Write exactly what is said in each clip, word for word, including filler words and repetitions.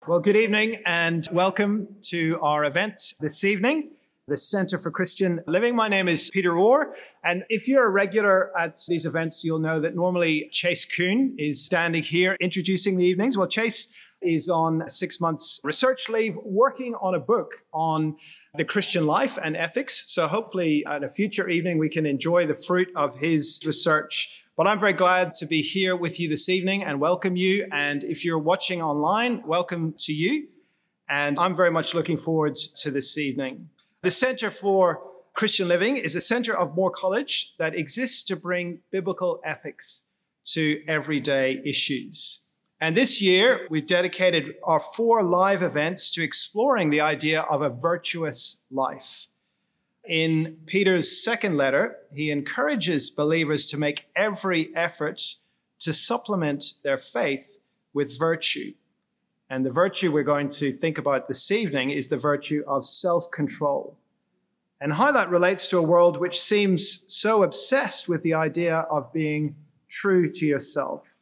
Well, good evening and welcome to our event this evening, the Centre for Christian Living. My name is Peter Orr, and if you're a regular at these events, you'll know that normally Chase Kuhn is standing here introducing the evenings. Well, Chase is on six months research leave, working on a book on the Christian life and ethics. So hopefully at a future evening, we can enjoy the fruit of his research. But I'm very glad to be here with you this evening and welcome you. And if you're watching online, welcome to you. And I'm very much looking forward to this evening. The Centre for Christian Living is a centre of Moore College that exists to bring biblical ethics to everyday issues. And this year, we've dedicated our four live events to exploring the idea of a virtuous life. In Peter's second letter, he encourages believers to make every effort to supplement their faith with virtue. And the virtue we're going to think about this evening is the virtue of self-control, and how that relates to a world which seems so obsessed with the idea of being true to yourself.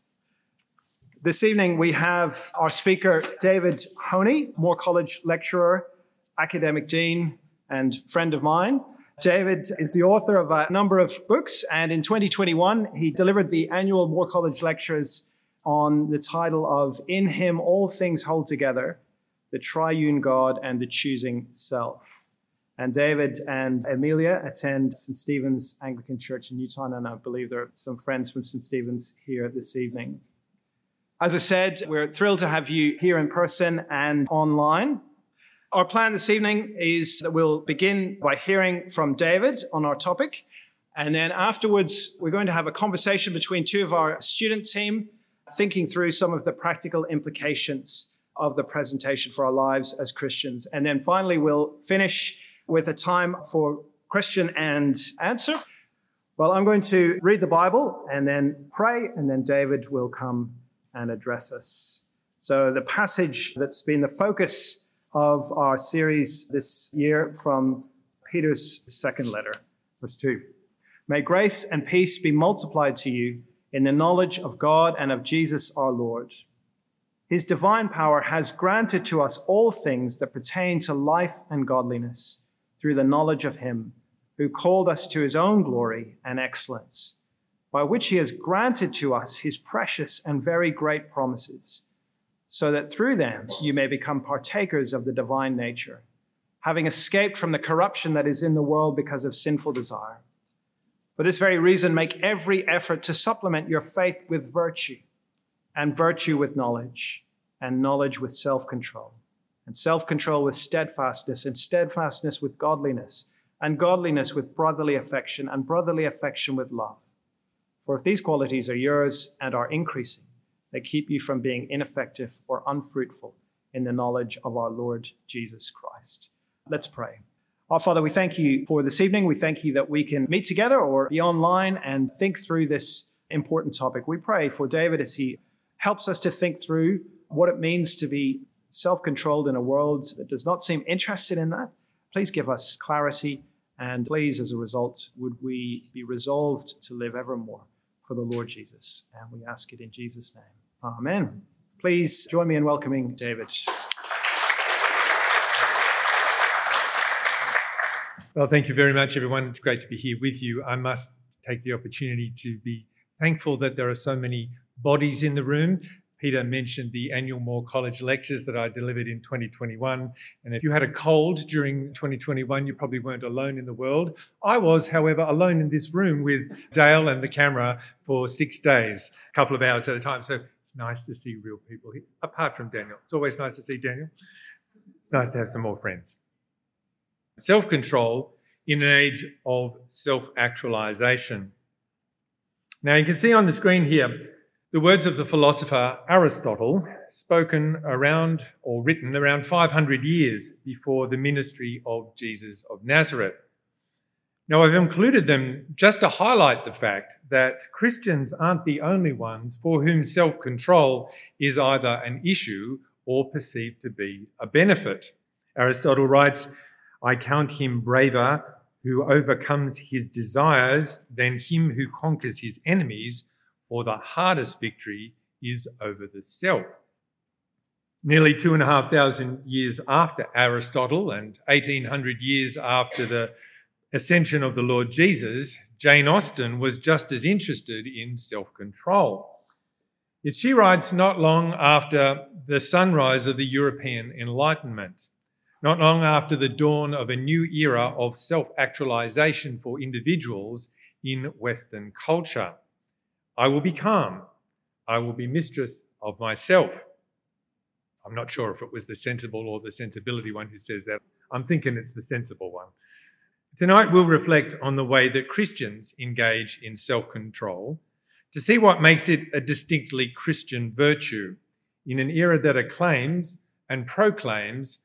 This evening, we have our speaker, David Honey, Moore College lecturer, academic dean, and friend of mine. David is the author of a number of books, and in twenty twenty-one, he delivered the annual Moore College Lectures on the title of In Him All Things Hold Together, the Triune God and the Choosing Self. And David and Amelia attend Saint Stephen's Anglican Church in Newtown, and I believe there are some friends from Saint Stephen's here this evening. As I said, we're thrilled to have you here in person and online. Our plan this evening is that we'll begin by hearing from David on our topic. And then afterwards, we're going to have a conversation between two of our student team, thinking through some of the practical implications of the presentation for our lives as Christians. And then finally, we'll finish with a time for question and answer. Well, I'm going to read the Bible and then pray, and then David will come and address us. So the passage that's been the focus of our series this year from Peter's second letter, verse two. May grace and peace be multiplied to you in the knowledge of God and of Jesus our Lord. His divine power has granted to us all things that pertain to life and godliness through the knowledge of him who called us to his own glory and excellence, by which he has granted to us his precious and very great promises, so that through them you may become partakers of the divine nature, having escaped from the corruption that is in the world because of sinful desire. For this very reason, make every effort to supplement your faith with virtue, and virtue with knowledge, and knowledge with self-control, and self-control with steadfastness, and steadfastness with godliness, and godliness with brotherly affection, and brotherly affection with love. For if these qualities are yours and are increasing, they keep you from being ineffective or unfruitful in the knowledge of our Lord Jesus Christ. Let's pray. Our Father, we thank you for this evening. We thank you that we can meet together or be online and think through this important topic. We pray for David as he helps us to think through what it means to be self-controlled in a world that does not seem interested in that. Please give us clarity, and please, as a result, would we be resolved to live evermore for the Lord Jesus. And we ask it in Jesus' name. Amen. Please join me in welcoming David. Well, thank you very much, everyone. It's great to be here with you. I must take the opportunity to be thankful that there are so many bodies in the room. Peter mentioned the annual Moore College Lectures that I delivered in twenty twenty-one. And if you had a cold during twenty twenty-one, you probably weren't alone in the world. I was, however, alone in this room with Dale and the camera for six days, a couple of hours at a time. So it's nice to see real people here, apart from Daniel. It's always nice to see Daniel. It's nice to have some more friends. Self-control in an age of self-actualization. Now, you can see on the screen here the words of the philosopher Aristotle, spoken around or written around five hundred years before the ministry of Jesus of Nazareth. Now, I've included them just to highlight the fact that Christians aren't the only ones for whom self-control is either an issue or perceived to be a benefit. Aristotle writes, "I count him braver who overcomes his desires than him who conquers his enemies, for the hardest victory is over the self." Nearly two and a half thousand years after Aristotle and eighteen hundred years after the ascension of the Lord Jesus, Jane Austen was just as interested in self-control. Yet she writes not long after the sunrise of the European Enlightenment, not long after the dawn of a new era of self-actualization for individuals in Western culture. I will be calm. I will be mistress of myself. I'm not sure if it was the sensible or the sensibility one who says that. I'm thinking it's the sensible one. Tonight we'll reflect on the way that Christians engage in self-control to see what makes it a distinctly Christian virtue in an era that acclaims and proclaims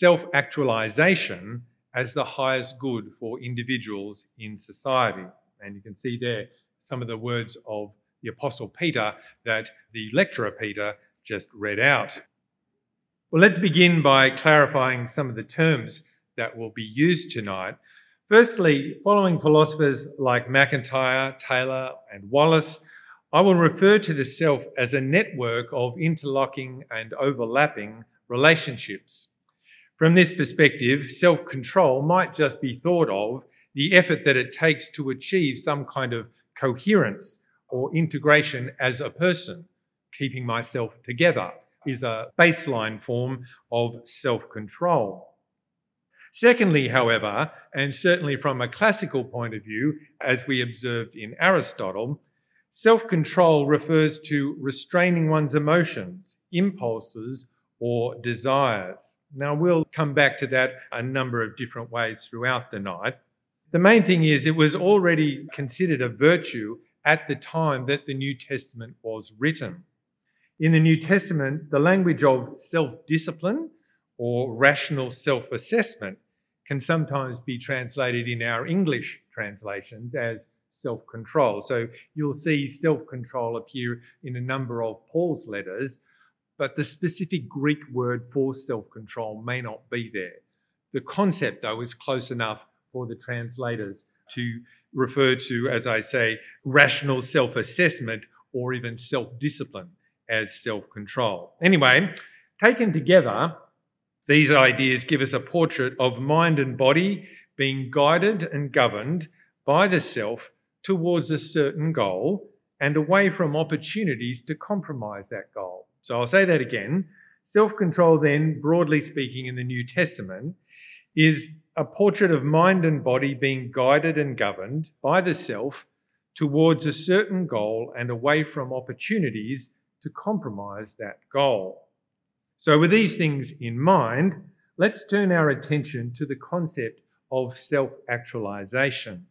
self-actualization as the highest good for individuals in society. And you can see there some of the words of the Apostle Peter that the lecturer Peter just read out. Well, let's begin by clarifying some of the terms that will be used tonight. Firstly, following philosophers like MacIntyre, Taylor, and Wallace, I will refer to the self as a network of interlocking and overlapping relationships. From this perspective, self-control might just be thought of the effort that it takes to achieve some kind of coherence or integration as a person. Keeping myself together is a baseline form of self-control. Secondly, however, and certainly from a classical point of view, as we observed in Aristotle, self-control refers to restraining one's emotions, impulses, or desires. Now, we'll come back to that a number of different ways throughout the night. The main thing is it was already considered a virtue at the time that the New Testament was written. In the New Testament, the language of self-discipline or rational self-assessment can sometimes be translated in our English translations as self-control. So you'll see self-control appear in a number of Paul's letters, but the specific Greek word for self-control may not be there. The concept, though, is close enough for the translators to refer to, as I say, rational self-assessment or even self-discipline as self-control. Anyway, taken together, these ideas give us a portrait of mind and body being guided and governed by the self towards a certain goal and away from opportunities to compromise that goal. So I'll say that again. Self-control then, broadly speaking in the New Testament, is a portrait of mind and body being guided and governed by the self towards a certain goal and away from opportunities to compromise that goal. So with these things in mind, let's turn our attention to the concept of self-actualization.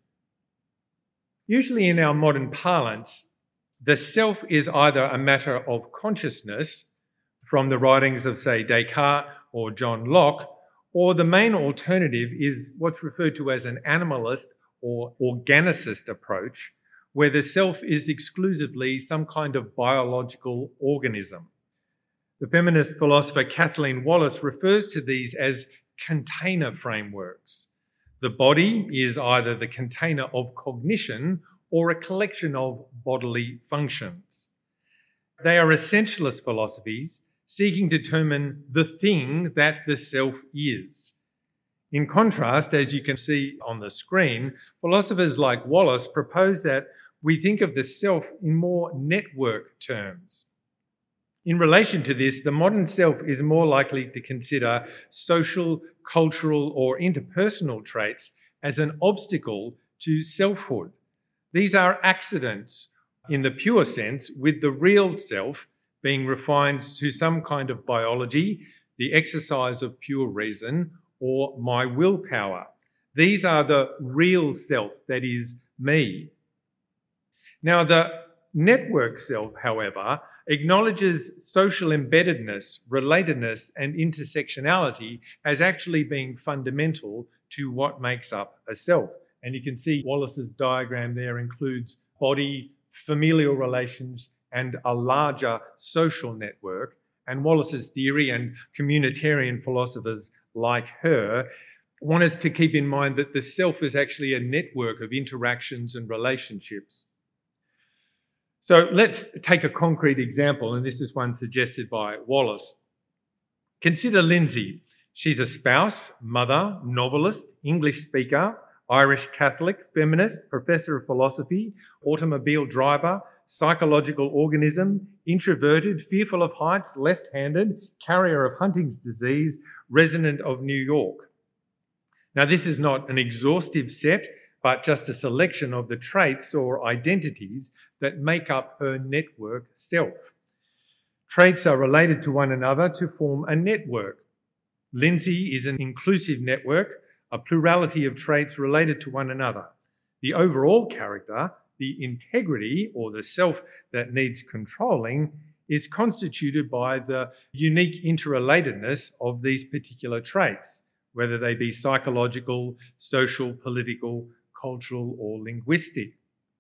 Usually in our modern parlance, the self is either a matter of consciousness from the writings of, say, Descartes or John Locke, or the main alternative is what's referred to as an animalist or organicist approach, where the self is exclusively some kind of biological organism. The feminist philosopher Kathleen Wallace refers to these as container frameworks. The body is either the container of cognition or a collection of bodily functions. They are essentialist philosophies seeking to determine the thing that the self is. In contrast, as you can see on the screen, philosophers like Wallace propose that we think of the self in more network terms. In relation to this, the modern self is more likely to consider social, cultural, or interpersonal traits as an obstacle to selfhood. These are accidents in the pure sense, with the real self being refined to some kind of biology, the exercise of pure reason, or my willpower. These are the real self, that is, me. Now, the network self, however, acknowledges social embeddedness, relatedness, and intersectionality as actually being fundamental to what makes up a self. And you can see Wallace's diagram there includes body, familial relations, and a larger social network. And Wallace's theory and communitarian philosophers like her want us to keep in mind that the self is actually a network of interactions and relationships. So let's take a concrete example, and this is one suggested by Wallace. Consider Lindsay. She's a spouse, mother, novelist, English speaker, Irish Catholic, feminist, professor of philosophy, automobile driver, psychological organism, introverted, fearful of heights, left-handed, carrier of Huntington's disease, resident of New York. Now, this is not an exhaustive set, but just a selection of the traits or identities that make up her network self. Traits are related to one another to form a network. Lindsay is an inclusive network, a plurality of traits related to one another. The overall character, the integrity or the self that needs controlling, is constituted by the unique interrelatedness of these particular traits, whether they be psychological, social, political, cultural, or linguistic.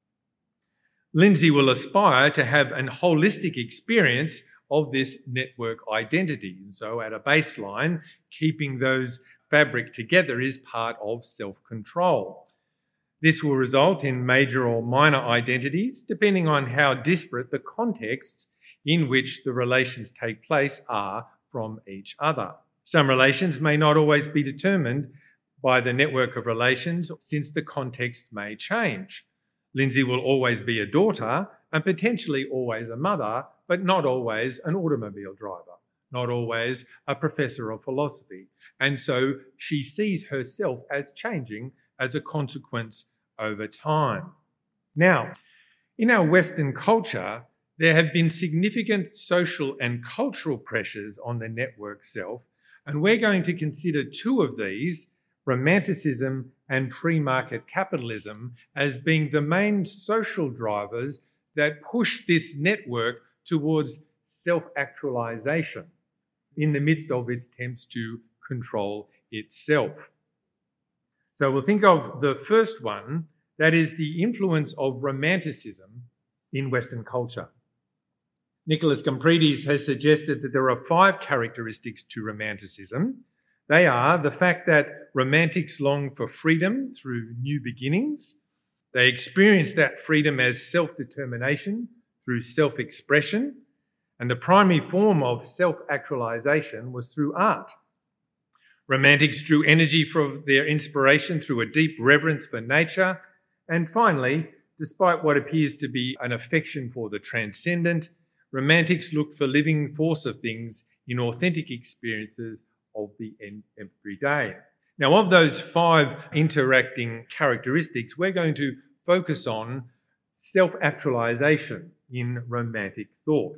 Lindsay will aspire to have an holistic experience of this network identity. And so at a baseline, keeping those fabric together is part of self-control. This will result in major or minor identities, depending on how disparate the contexts in which the relations take place are from each other. Some relations may not always be determined by the network of relations, since the context may change. Lindsay will always be a daughter and potentially always a mother, but not always an automobile driver, not always a professor of philosophy. And so she sees herself as changing as a consequence over time. Now, in our Western culture, there have been significant social and cultural pressures on the network self, and we're going to consider two of these, Romanticism and free market capitalism, as being the main social drivers that push this network towards self-actualization in the midst of its attempts to control itself. So we'll think of the first one, that is the influence of Romanticism in Western culture. Nicholas Gombrides has suggested that there are five characteristics to Romanticism. They are the fact that Romantics long for freedom through new beginnings. They experience that freedom as self-determination through self-expression. And the primary form of self-actualization was through art. Romantics drew energy from their inspiration through a deep reverence for nature. And finally, despite what appears to be an affection for the transcendent, Romantics looked for living force of things in authentic experiences of the everyday. Now, of those five interacting characteristics, we're going to focus on self-actualization in Romantic thought.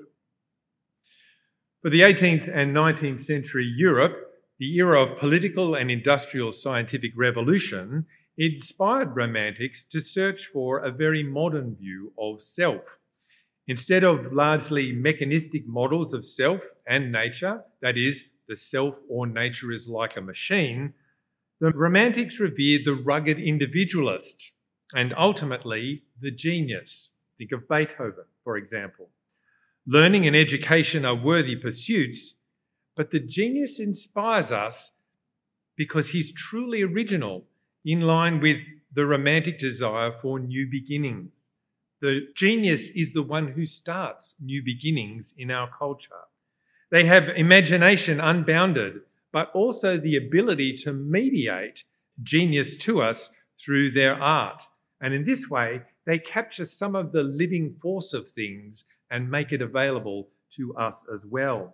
For the eighteenth and nineteenth century Europe, the era of political and industrial scientific revolution inspired Romantics to search for a very modern view of self. Instead of largely mechanistic models of self and nature, that is, the self or nature is like a machine, the Romantics revered the rugged individualist and ultimately the genius. Think of Beethoven, for example. Learning and education are worthy pursuits, but the genius inspires us because he's truly original, in line with the Romantic desire for new beginnings. The genius is the one who starts new beginnings in our culture. They have imagination unbounded, but also the ability to mediate genius to us through their art. And in this way, they capture some of the living force of things and make it available to us as well.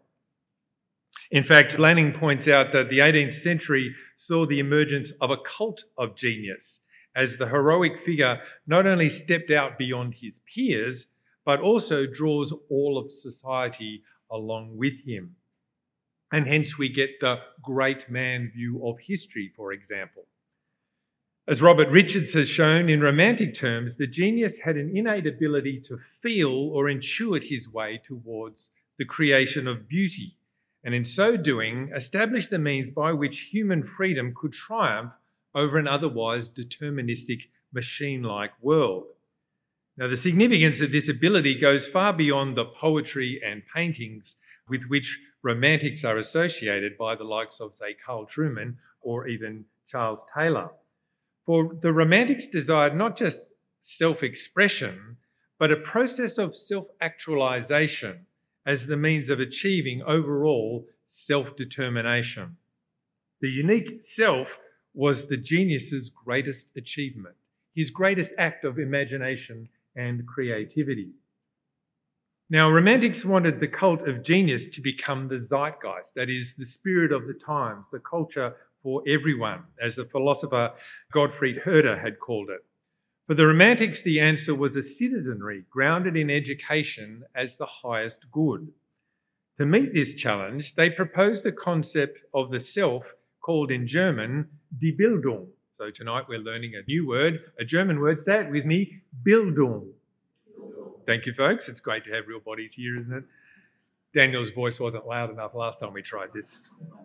In fact, Lanning points out that the eighteenth century saw the emergence of a cult of genius, as the heroic figure not only stepped out beyond his peers, but also draws all of society along with him. And hence we get the great man view of history, for example. As Robert Richards has shown, in Romantic terms, the genius had an innate ability to feel or intuit his way towards the creation of beauty, and in so doing, establish the means by which human freedom could triumph over an otherwise deterministic, machine-like world. Now, the significance of this ability goes far beyond the poetry and paintings with which Romantics are associated by the likes of, say, Carl Trueman or even Charles Taylor. For the Romantics desired not just self-expression, but a process of self-actualization as the means of achieving overall self-determination. The unique self was the genius's greatest achievement, his greatest act of imagination and creativity. Now, Romantics wanted the cult of genius to become the zeitgeist, that is, the spirit of the times, the culture for everyone, as the philosopher Gottfried Herder had called it. For the Romantics, the answer was a citizenry grounded in education as the highest good. To meet this challenge, they proposed the concept of the self called in German die Bildung. So tonight we're learning a new word, a German word. Say it with me, Bildung. Thank you, folks. It's great to have real bodies here, isn't it? Daniel's voice wasn't loud enough last time we tried this.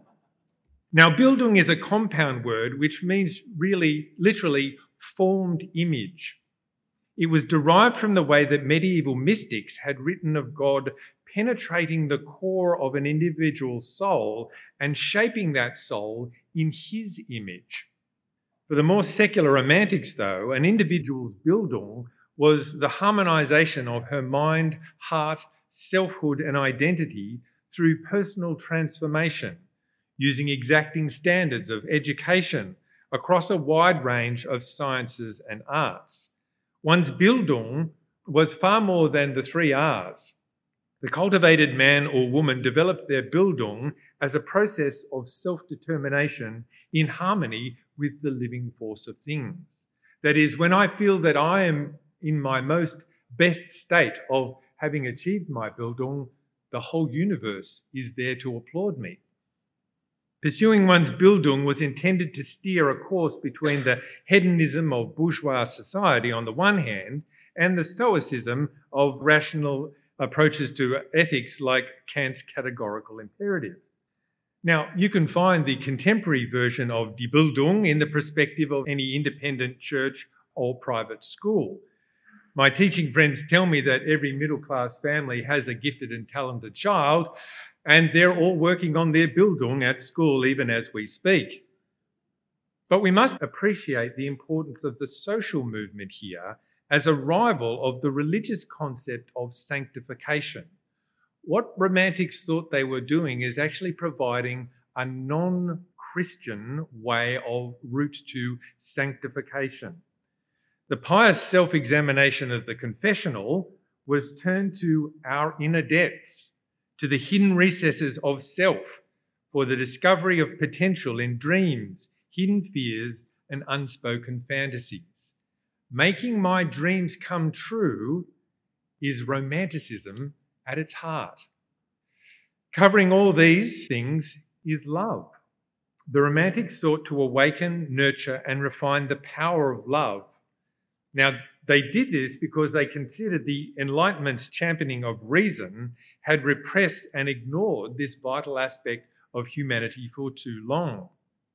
Now, Bildung is a compound word which means really, literally, formed image. It was derived from the way that medieval mystics had written of God penetrating the core of an individual soul and shaping that soul in his image. For the more secular Romantics, though, an individual's Bildung was the harmonisation of her mind, heart, selfhood and identity through personal transformation, using exacting standards of education across a wide range of sciences and arts. One's Bildung was far more than the three R's. The cultivated man or woman developed their Bildung as a process of self-determination in harmony with the living force of things. That is, when I feel that I am in my most best state of having achieved my Bildung, the whole universe is there to applaud me. Pursuing one's Bildung was intended to steer a course between the hedonism of bourgeois society on the one hand and the stoicism of rational approaches to ethics like Kant's categorical imperative. Now, you can find the contemporary version of Die Bildung in the perspective of any independent church or private school. My teaching friends tell me that every middle-class family has a gifted and talented child, and they're all working on their Bildung at school even as we speak. But we must appreciate the importance of the social movement here as a rival of the religious concept of sanctification. What Romantics thought they were doing is actually providing a non-Christian way of route to sanctification. The pious self-examination of the confessional was turned to our inner depths, to the hidden recesses of self, for the discovery of potential in dreams, hidden fears, and unspoken fantasies. Making my dreams come true is Romanticism at its heart. Covering all these things is love. The Romantics sought to awaken, nurture, and refine the power of love. Now, they did this because they considered the Enlightenment's championing of reason had repressed and ignored this vital aspect of humanity for too long.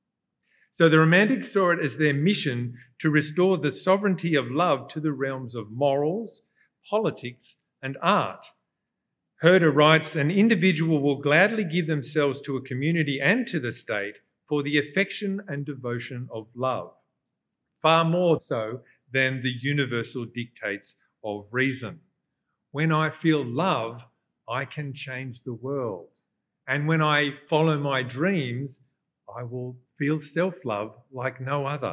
So the Romantics saw it as their mission to restore the sovereignty of love to the realms of morals, politics, and art. Herder writes, an individual will gladly give themselves to a community and to the state for the affection and devotion of love, far more so than the universal dictates of reason. When I feel love, I can change the world. And when I follow my dreams, I will feel self-love like no other.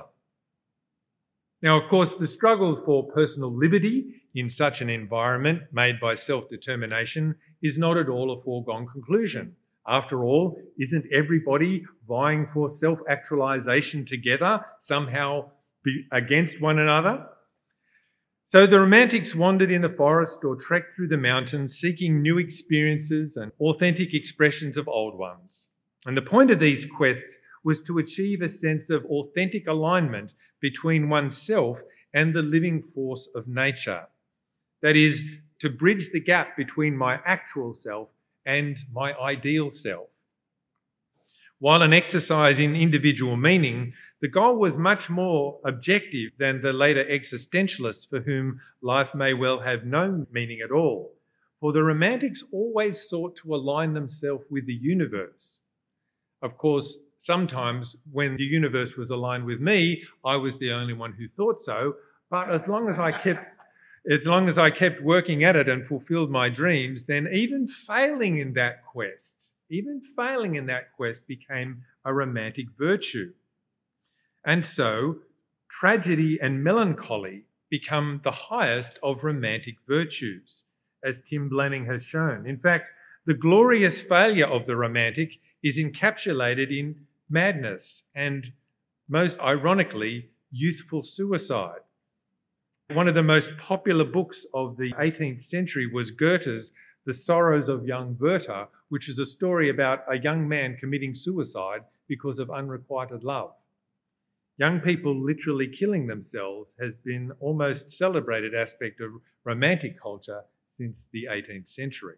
Now, of course, the struggle for personal liberty in such an environment made by self-determination is not at all a foregone conclusion. After all, isn't everybody vying for self-actualization together, somehow be against one another? So the Romantics wandered in the forest or trekked through the mountains, seeking new experiences and authentic expressions of old ones. And the point of these quests was to achieve a sense of authentic alignment between oneself and the living force of nature. That is, to bridge the gap between my actual self and my ideal self. While an exercise in individual meaning, the goal was much more objective than the later existentialists for whom life may well have no meaning at all. For the Romantics always sought to align themselves with the universe. Of course, sometimes when the universe was aligned with me, I was the only one who thought so. But as long as I kept, as long as I kept working at it and fulfilled my dreams, then even failing in that quest, even failing in that quest became a romantic virtue. And so, tragedy and melancholy become the highest of romantic virtues, as Tim Blanning has shown. In fact, the glorious failure of the romantic is encapsulated in madness and, most ironically, youthful suicide. One of the most popular books of the eighteenth century was Goethe's The Sorrows of Young Werther, which is a story about a young man committing suicide because of unrequited love. Young people literally killing themselves has been almost celebrated aspect of romantic culture since the eighteenth century.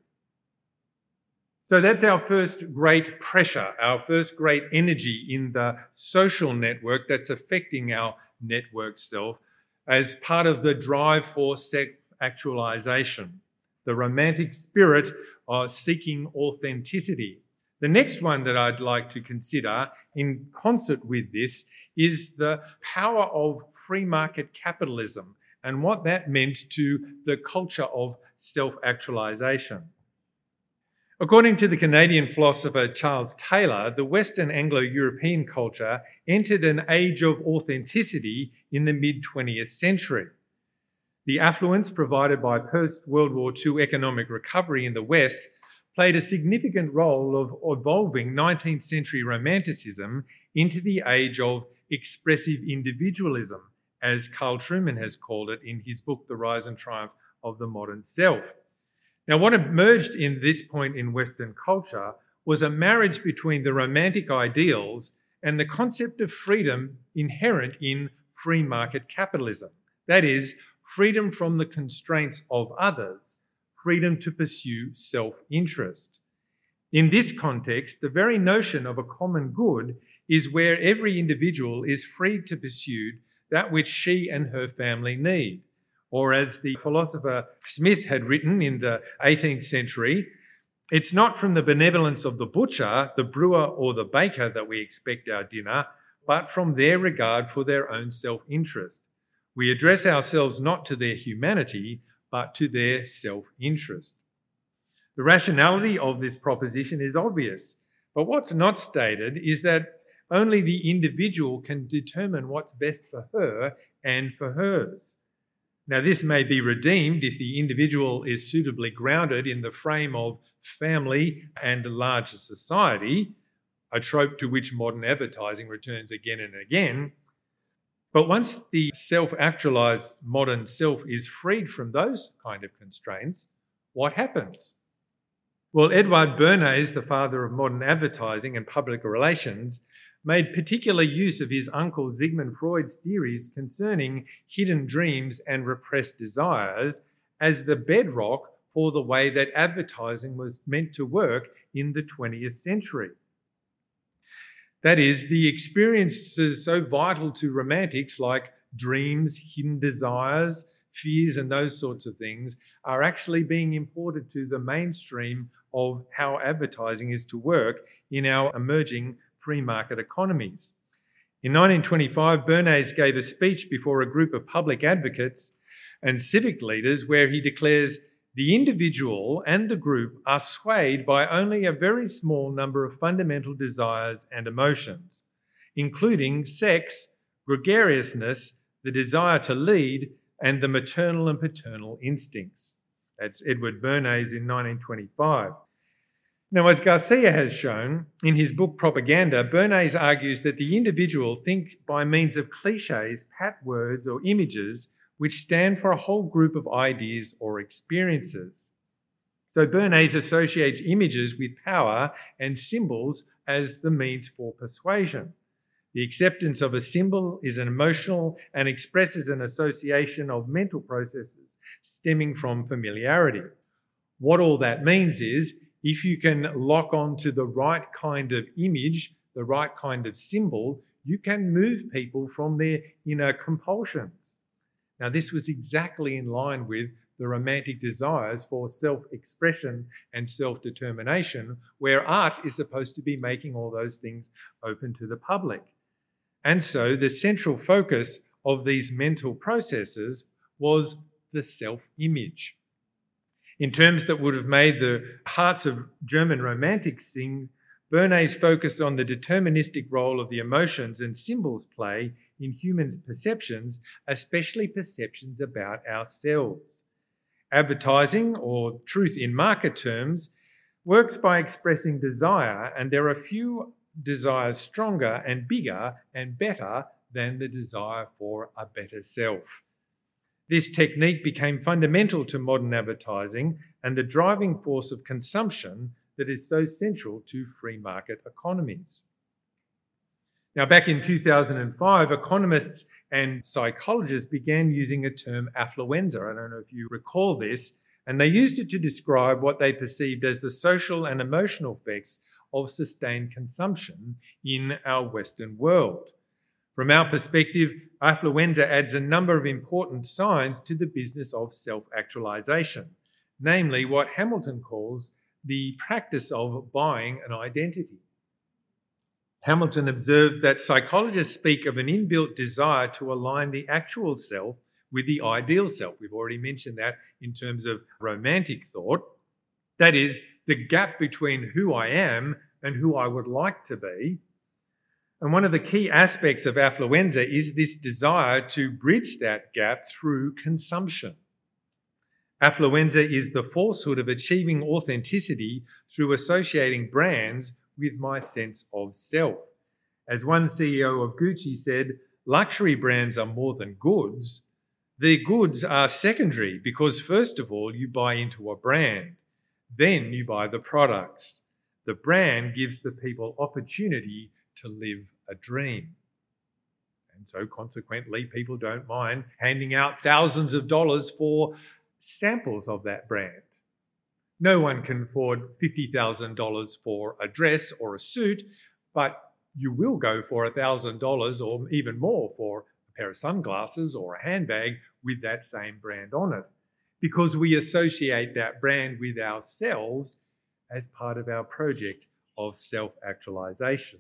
So that's our first great pressure, our first great energy in the social network that's affecting our network self as part of the drive for self-actualization, the romantic spirit of seeking authenticity. The next one that I'd like to consider in concert with this is the power of free market capitalism and what that meant to the culture of self-actualization. According to the Canadian philosopher Charles Taylor, the Western Anglo-European culture entered an age of authenticity in the mid-twentieth century. The affluence provided by post-World War Two economic recovery in the West played a significant role of evolving nineteenth century romanticism into the age of expressive individualism, as Carl Trueman has called it in his book, The Rise and Triumph of the Modern Self. Now, what emerged in this point in Western culture was a marriage between the romantic ideals and the concept of freedom inherent in free market capitalism. That is, freedom from the constraints of others, freedom to pursue self-interest. In this context, the very notion of a common good is where every individual is free to pursue that which she and her family need. Or as the philosopher Smith had written in the eighteenth century, it's not from the benevolence of the butcher, the brewer, or the baker that we expect our dinner, but from their regard for their own self-interest. We address ourselves not to their humanity, but to their self-interest. The rationality of this proposition is obvious, but what's not stated is that only the individual can determine what's best for her and for hers. Now, this may be redeemed if the individual is suitably grounded in the frame of family and larger society, a trope to which modern advertising returns again and again. But once the self-actualized modern self is freed from those kind of constraints, what happens? Well, Edward Bernays, the father of modern advertising and public relations, made particular use of his uncle Sigmund Freud's theories concerning hidden dreams and repressed desires as the bedrock for the way that advertising was meant to work in the twentieth century. That is, the experiences so vital to romantics like dreams, hidden desires, fears and those sorts of things are actually being imported to the mainstream of how advertising is to work in our emerging free market economies. In nineteen twenty-five, Bernays gave a speech before a group of public advocates and civic leaders where he declares the individual and the group are swayed by only a very small number of fundamental desires and emotions, including sex, gregariousness, the desire to lead, and the maternal and paternal instincts. That's Edward Bernays in nineteen twenty-five. Now, as Garcia has shown in his book Propaganda, Bernays argues that the individual think by means of cliches, pat words, or images which stand for a whole group of ideas or experiences. So Bernays associates images with power and symbols as the means for persuasion. The acceptance of a symbol is an emotional and expresses an association of mental processes stemming from familiarity. What all that means is, if you can lock on to the right kind of image, the right kind of symbol, you can move people from their inner compulsions. Now, this was exactly in line with the romantic desires for self-expression and self-determination, where art is supposed to be making all those things open to the public. And so the central focus of these mental processes was the self-image. In terms that would have made the hearts of German romantics sing, Bernays focused on the deterministic role of the emotions and symbols play in humans' perceptions, especially perceptions about ourselves. Advertising, or truth in market terms, works by expressing desire, and there are few desires stronger and bigger and better than the desire for a better self. This technique became fundamental to modern advertising and the driving force of consumption that is so central to free market economies. Now, back in two thousand five, economists and psychologists began using a term affluenza. I don't know if you recall this, and they used it to describe what they perceived as the social and emotional effects of sustained consumption in our Western world. From our perspective, affluenza adds a number of important signs to the business of self-actualization, namely what Hamilton calls the practice of buying an identity. Hamilton observed that psychologists speak of an inbuilt desire to align the actual self with the ideal self. We've already mentioned that in terms of romantic thought. That is, the gap between who I am and who I would like to be. And one of the key aspects of affluenza is this desire to bridge that gap through consumption. Affluenza is the falsehood of achieving authenticity through associating brands with my sense of self. As one C E O of Gucci said, luxury brands are more than goods. Their goods are secondary because, first of all, you buy into a brand. Then you buy the products. The brand gives the people opportunity to live a dream. And so consequently, people don't mind handing out thousands of dollars for samples of that brand. No one can afford fifty thousand dollars for a dress or a suit, but you will go for one thousand dollars or even more for a pair of sunglasses or a handbag with that same brand on it, because we associate that brand with ourselves as part of our project of self-actualization.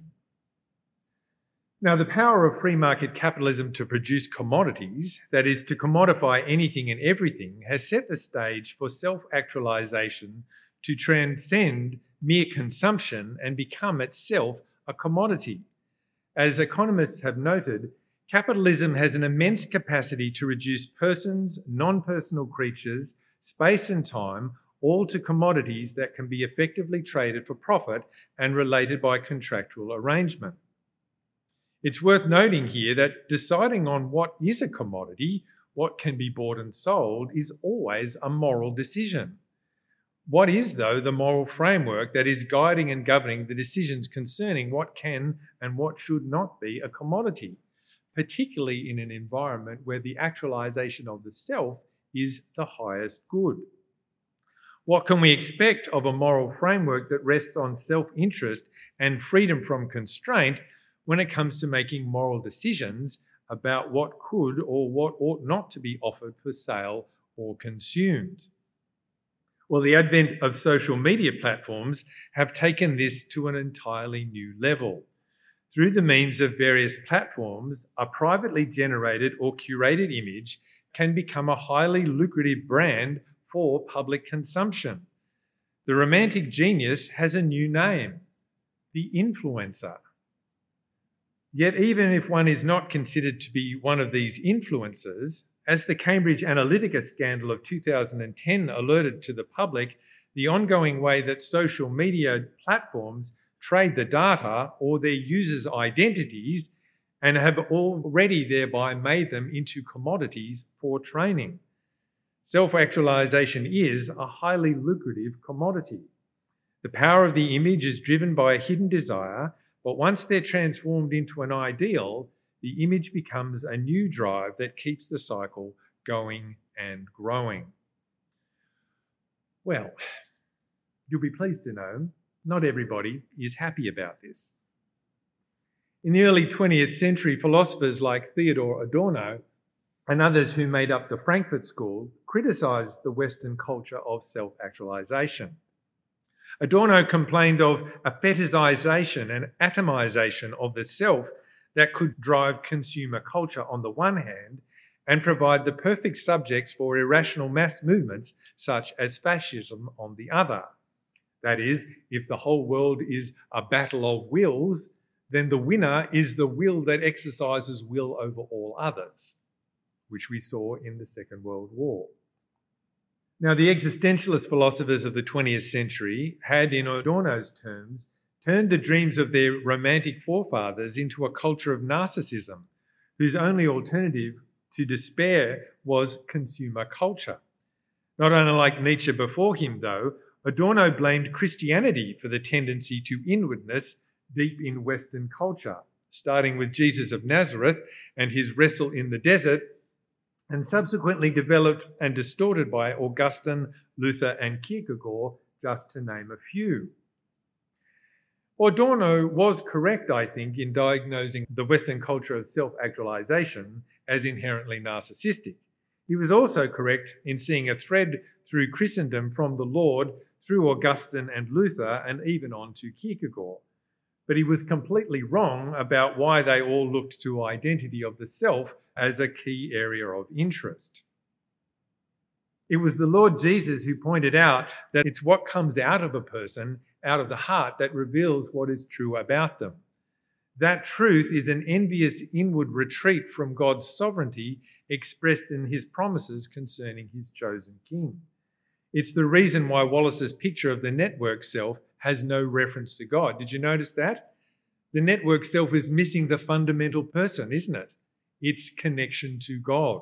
Now, the power of free market capitalism to produce commodities, that is, to commodify anything and everything, has set the stage for self-actualization to transcend mere consumption and become itself a commodity. As economists have noted, capitalism has an immense capacity to reduce persons, non-personal creatures, space and time, all to commodities that can be effectively traded for profit and related by contractual arrangement. It's worth noting here that deciding on what is a commodity, what can be bought and sold, is always a moral decision. What is, though, the moral framework that is guiding and governing the decisions concerning what can and what should not be a commodity, particularly in an environment where the actualization of the self is the highest good? What can we expect of a moral framework that rests on self-interest and freedom from constraint when it comes to making moral decisions about what could or what ought not to be offered for sale or consumed? Well, the advent of social media platforms have taken this to an entirely new level. Through the means of various platforms, a privately generated or curated image can become a highly lucrative brand for public consumption. The romantic genius has a new name: the influencer. Yet even if one is not considered to be one of these influencers, as the Cambridge Analytica scandal of two thousand ten alerted to the public, the ongoing way that social media platforms trade the data or their users' identities and have already thereby made them into commodities for training. Self-actualization is a highly lucrative commodity. The power of the image is driven by a hidden desire, but once they're transformed into an ideal, the image becomes a new drive that keeps the cycle going and growing. Well, you'll be pleased to know not everybody is happy about this. In the early twentieth century, philosophers like Theodor Adorno and others who made up the Frankfurt School criticised the Western culture of self-actualization. Adorno complained of a fetishization and atomization of the self that could drive consumer culture on the one hand and provide the perfect subjects for irrational mass movements such as fascism on the other. That is, if the whole world is a battle of wills, then the winner is the will that exercises will over all others, which we saw in the Second World War. Now, the existentialist philosophers of the twentieth century had, in Adorno's terms, turned the dreams of their romantic forefathers into a culture of narcissism, whose only alternative to despair was consumer culture. Not unlike Nietzsche before him, though, Adorno blamed Christianity for the tendency to inwardness deep in Western culture, starting with Jesus of Nazareth and his wrestle in the desert, and subsequently developed and distorted by Augustine, Luther, and Kierkegaard, just to name a few. Adorno was correct, I think, in diagnosing the Western culture of self-actualization as inherently narcissistic. He was also correct in seeing a thread through Christendom from the Lord through Augustine and Luther and even on to Kierkegaard. But he was completely wrong about why they all looked to identity of the self as a key area of interest. It was the Lord Jesus who pointed out that it's what comes out of a person, out of the heart, that reveals what is true about them. That truth is an envious inward retreat from God's sovereignty expressed in his promises concerning his chosen king. It's the reason why Wallace's picture of the network self has no reference to God. Did you notice that? The network self is missing the fundamental person, isn't it? Its connection to God.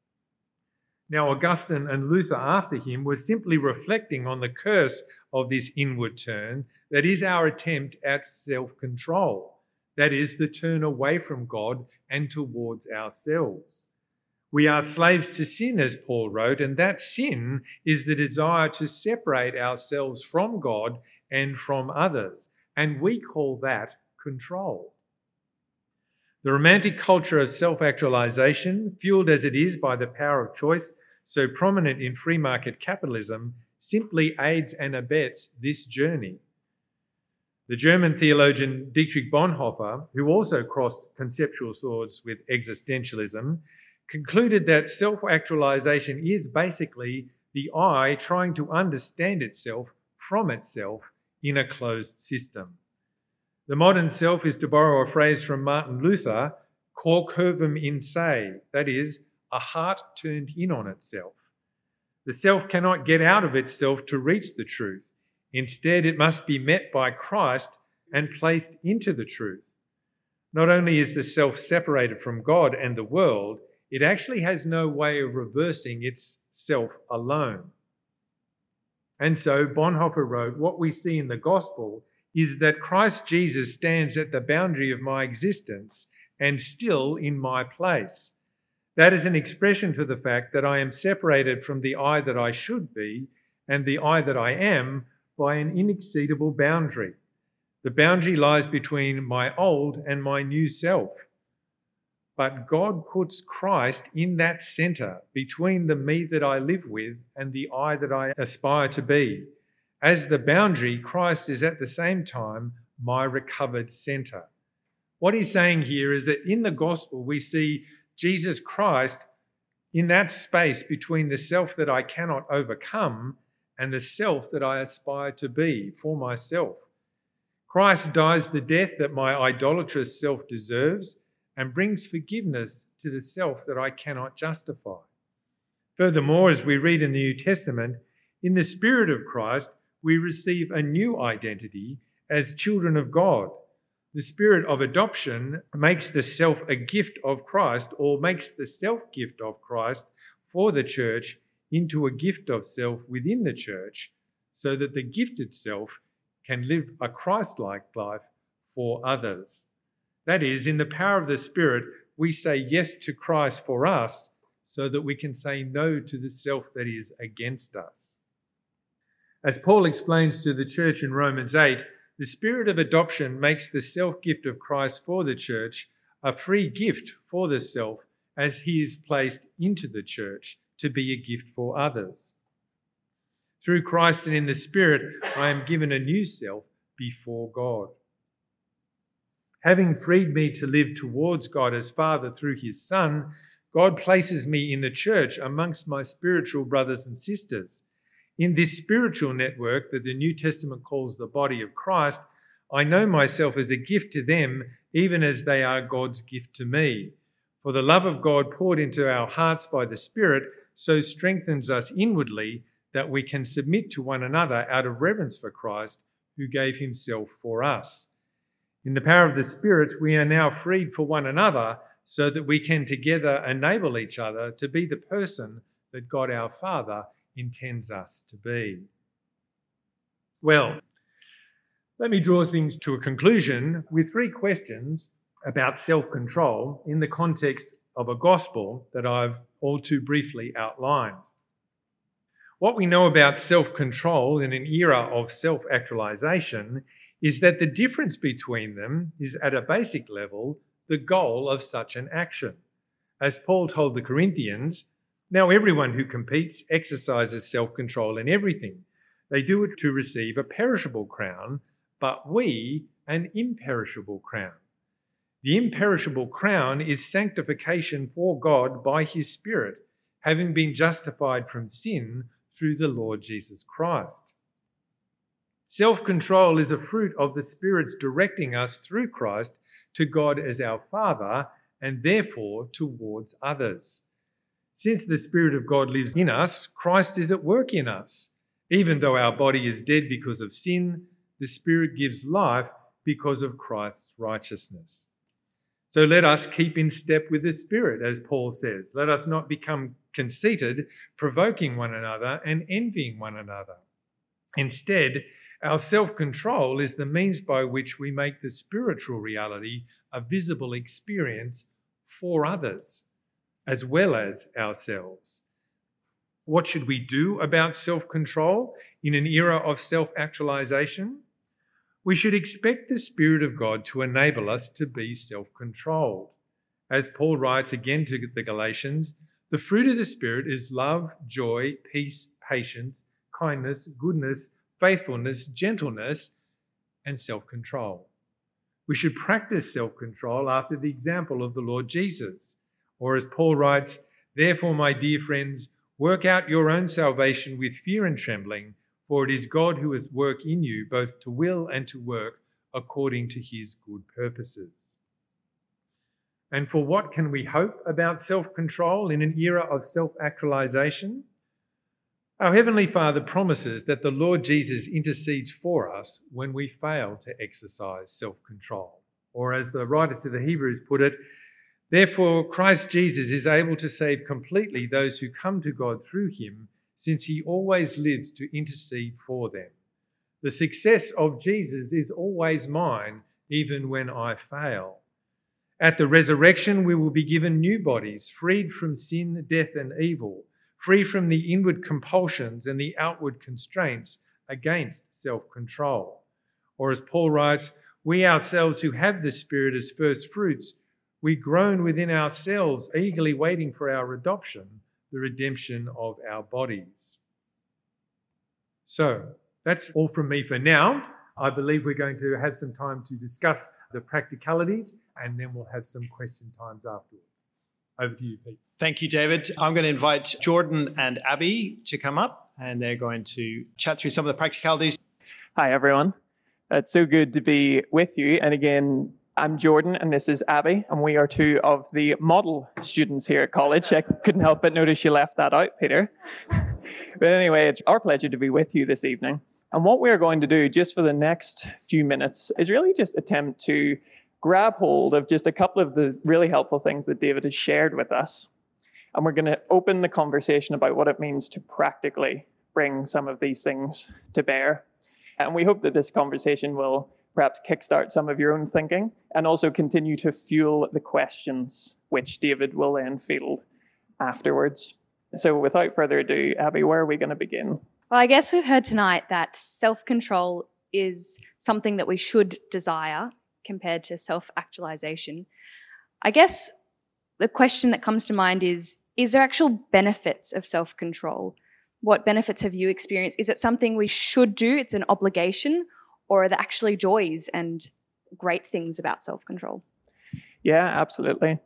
Now, Augustine and Luther after him were simply reflecting on the curse of this inward turn that is our attempt at self-control. That is, the turn away from God and towards ourselves. We are slaves to sin, as Paul wrote, and that sin is the desire to separate ourselves from God and from others, and we call that control. The romantic culture of self-actualization, fueled as it is by the power of choice so prominent in free market capitalism, simply aids and abets this journey. The German theologian Dietrich Bonhoeffer, who also crossed conceptual swords with existentialism, concluded that self-actualization is basically the I trying to understand itself from itself in a closed system. The modern self is, to borrow a phrase from Martin Luther, cor curvum in se, that is, a heart turned in on itself. The self cannot get out of itself to reach the truth. Instead, it must be met by Christ and placed into the truth. Not only is the self separated from God and the world, it actually has no way of reversing its self alone. And so Bonhoeffer wrote, what we see in the gospel is that Christ Jesus stands at the boundary of my existence and still in my place. That is an expression for the fact that I am separated from the I that I should be and the I that I am by an inexceedable boundary. The boundary lies between my old and my new self. But God puts Christ in that centre between the me that I live with and the I that I aspire to be. As the boundary, Christ is at the same time my recovered centre. What he's saying here is that in the gospel we see Jesus Christ in that space between the self that I cannot overcome and the self that I aspire to be for myself. Christ dies the death that my idolatrous self deserves and brings forgiveness to the self that I cannot justify. Furthermore, as we read in the New Testament, in the Spirit of Christ, we receive a new identity as children of God. The Spirit of adoption makes the self a gift of Christ, or makes the self-gift of Christ for the church into a gift of self within the church, so that the gifted self can live a Christ-like life for others. That is, in the power of the Spirit, we say yes to Christ for us so that we can say no to the self that is against us. As Paul explains to the church in Romans eight, the Spirit of adoption makes the self-gift of Christ for the church a free gift for the self as he is placed into the church to be a gift for others. Through Christ and in the Spirit, I am given a new self before God. Having freed me to live towards God as Father through his Son, God places me in the church amongst my spiritual brothers and sisters. In this spiritual network that the New Testament calls the body of Christ, I know myself as a gift to them, even as they are God's gift to me. For the love of God poured into our hearts by the Spirit so strengthens us inwardly that we can submit to one another out of reverence for Christ, who gave himself for us. In the power of the Spirit, we are now freed for one another so that we can together enable each other to be the person that God our Father intends us to be. Well, let me draw things to a conclusion with three questions about self-control in the context of a gospel that I've all too briefly outlined. What we know about self-control in an era of self-actualization is that the difference between them is, at a basic level, the goal of such an action. As Paul told the Corinthians, now everyone who competes exercises self-control in everything. They do it to receive a perishable crown, but we an imperishable crown. The imperishable crown is sanctification for God by his Spirit, having been justified from sin through the Lord Jesus Christ. Self-control is a fruit of the Spirit's directing us through Christ to God as our Father and therefore towards others. Since the Spirit of God lives in us, Christ is at work in us. Even though our body is dead because of sin, the Spirit gives life because of Christ's righteousness. So let us keep in step with the Spirit, as Paul says. Let us not become conceited, provoking one another and envying one another. Instead, our self-control is the means by which we make the spiritual reality a visible experience for others, as well as ourselves. What should we do about self-control in an era of self-actualization? We should expect the Spirit of God to enable us to be self-controlled. As Paul writes again to the Galatians, the fruit of the Spirit is love, joy, peace, patience, kindness, goodness, faithfulness, gentleness, and self-control. We should practice self-control after the example of the Lord Jesus. Or as Paul writes, therefore, my dear friends, work out your own salvation with fear and trembling, for it is God who is at work in you, both to will and to work according to his good purposes. And for what can we hope about self-control in an era of self-actualization? Our Heavenly Father promises that the Lord Jesus intercedes for us when we fail to exercise self-control. Or as the writer to the Hebrews put it, therefore Christ Jesus is able to save completely those who come to God through him, since he always lives to intercede for them. The success of Jesus is always mine, even when I fail. At the resurrection, we will be given new bodies, freed from sin, death, and evil, free from the inward compulsions and the outward constraints against self-control. Or as Paul writes, we ourselves who have the Spirit as first fruits, we groan within ourselves, eagerly waiting for our adoption, the redemption of our bodies. So that's all from me for now. I believe we're going to have some time to discuss the practicalities, and then we'll have some question times afterwards. Over to you, Pete. Thank you, David. I'm going to invite Jordan and Abby to come up, and they're going to chat through some of the practicalities. Hi, everyone. It's so good to be with you. And again, I'm Jordan, and this is Abby, and we are two of the model students here at college. I couldn't help but notice you left that out, Peter. But anyway, it's our pleasure to be with you this evening. And what we're going to do just for the next few minutes is really just attempt to grab hold of just a couple of the really helpful things that David has shared with us. And we're going to open the conversation about what it means to practically bring some of these things to bear. And we hope that this conversation will perhaps kickstart some of your own thinking and also continue to fuel the questions which David will then field afterwards. So without further ado, Abby, where are we going to begin? Well, I guess we've heard tonight that self-control is something that we should desire compared to self-actualization. I guess the question that comes to mind is, is there actual benefits of self-control? What benefits have you experienced? Is it something we should do? It's an obligation? Or are there actually joys and great things about self-control? Yeah, absolutely.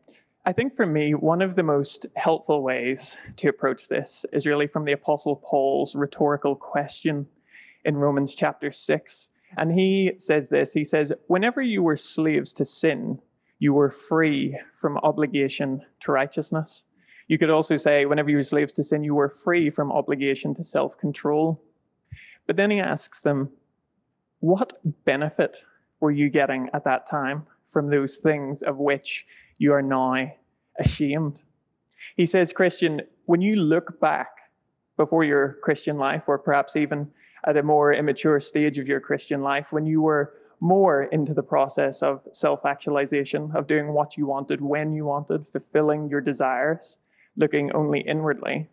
I think for me, one of the most helpful ways to approach this is really from the Apostle Paul's rhetorical question in Romans chapter six. And he says this, he says, whenever you were slaves to sin, you were free from obligation to righteousness. You could also say, whenever you were slaves to sin, you were free from obligation to self-control. But then he asks them, what benefit were you getting at that time from those things of which you are now ashamed? He says, Christian, when you look back before your Christian life, or perhaps even at a more immature stage of your Christian life, when you were more into the process of self-actualization, of doing what you wanted, when you wanted, fulfilling your desires, looking only inwardly,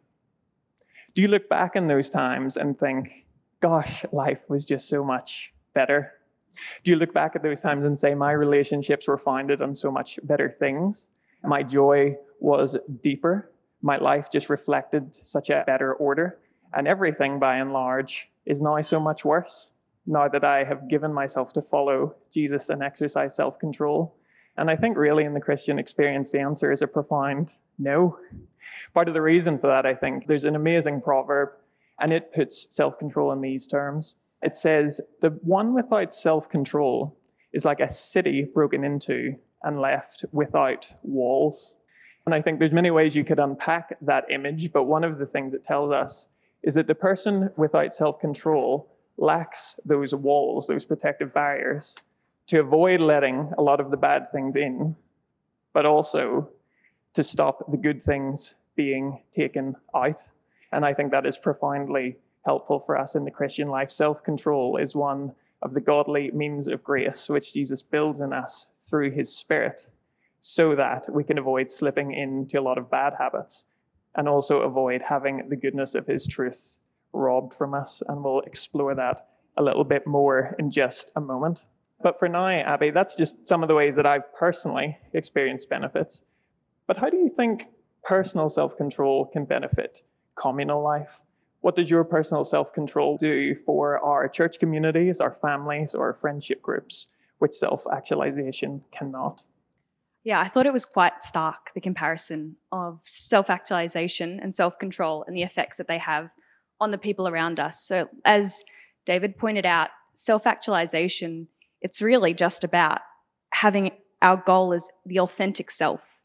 do you look back in those times and think, gosh, life was just so much better? Do you look back at those times and say, my relationships were founded on so much better things? My joy was deeper. My life just reflected such a better order. And everything, by and large, is now so much worse, now that I have given myself to follow Jesus and exercise self-control. And I think really in the Christian experience, the answer is a profound no. Part of the reason for that, I think, there's an amazing proverb, and it puts self-control in these terms. It says, the one without self-control is like a city broken into and left without walls. And I think there's many ways you could unpack that image, but one of the things it tells us is that the person without self-control lacks those walls, those protective barriers, to avoid letting a lot of the bad things in, but also to stop the good things being taken out. And I think that is profoundly helpful for us in the Christian life. Self-control is one of the godly means of grace which Jesus builds in us through his Spirit, so that we can avoid slipping into a lot of bad habits and also avoid having the goodness of his truth robbed from us. And we'll explore that a little bit more in just a moment. But for now, Abby, that's just some of the ways that I've personally experienced benefits. But how do you think personal self-control can benefit communal life? What does your personal self-control do for our church communities, our families, or friendship groups, which self-actualization cannot? Yeah, I thought it was quite stark, the comparison of self-actualization and self-control and the effects that they have on the people around us. So as David pointed out, self-actualization, it's really just about having our goal as the authentic self.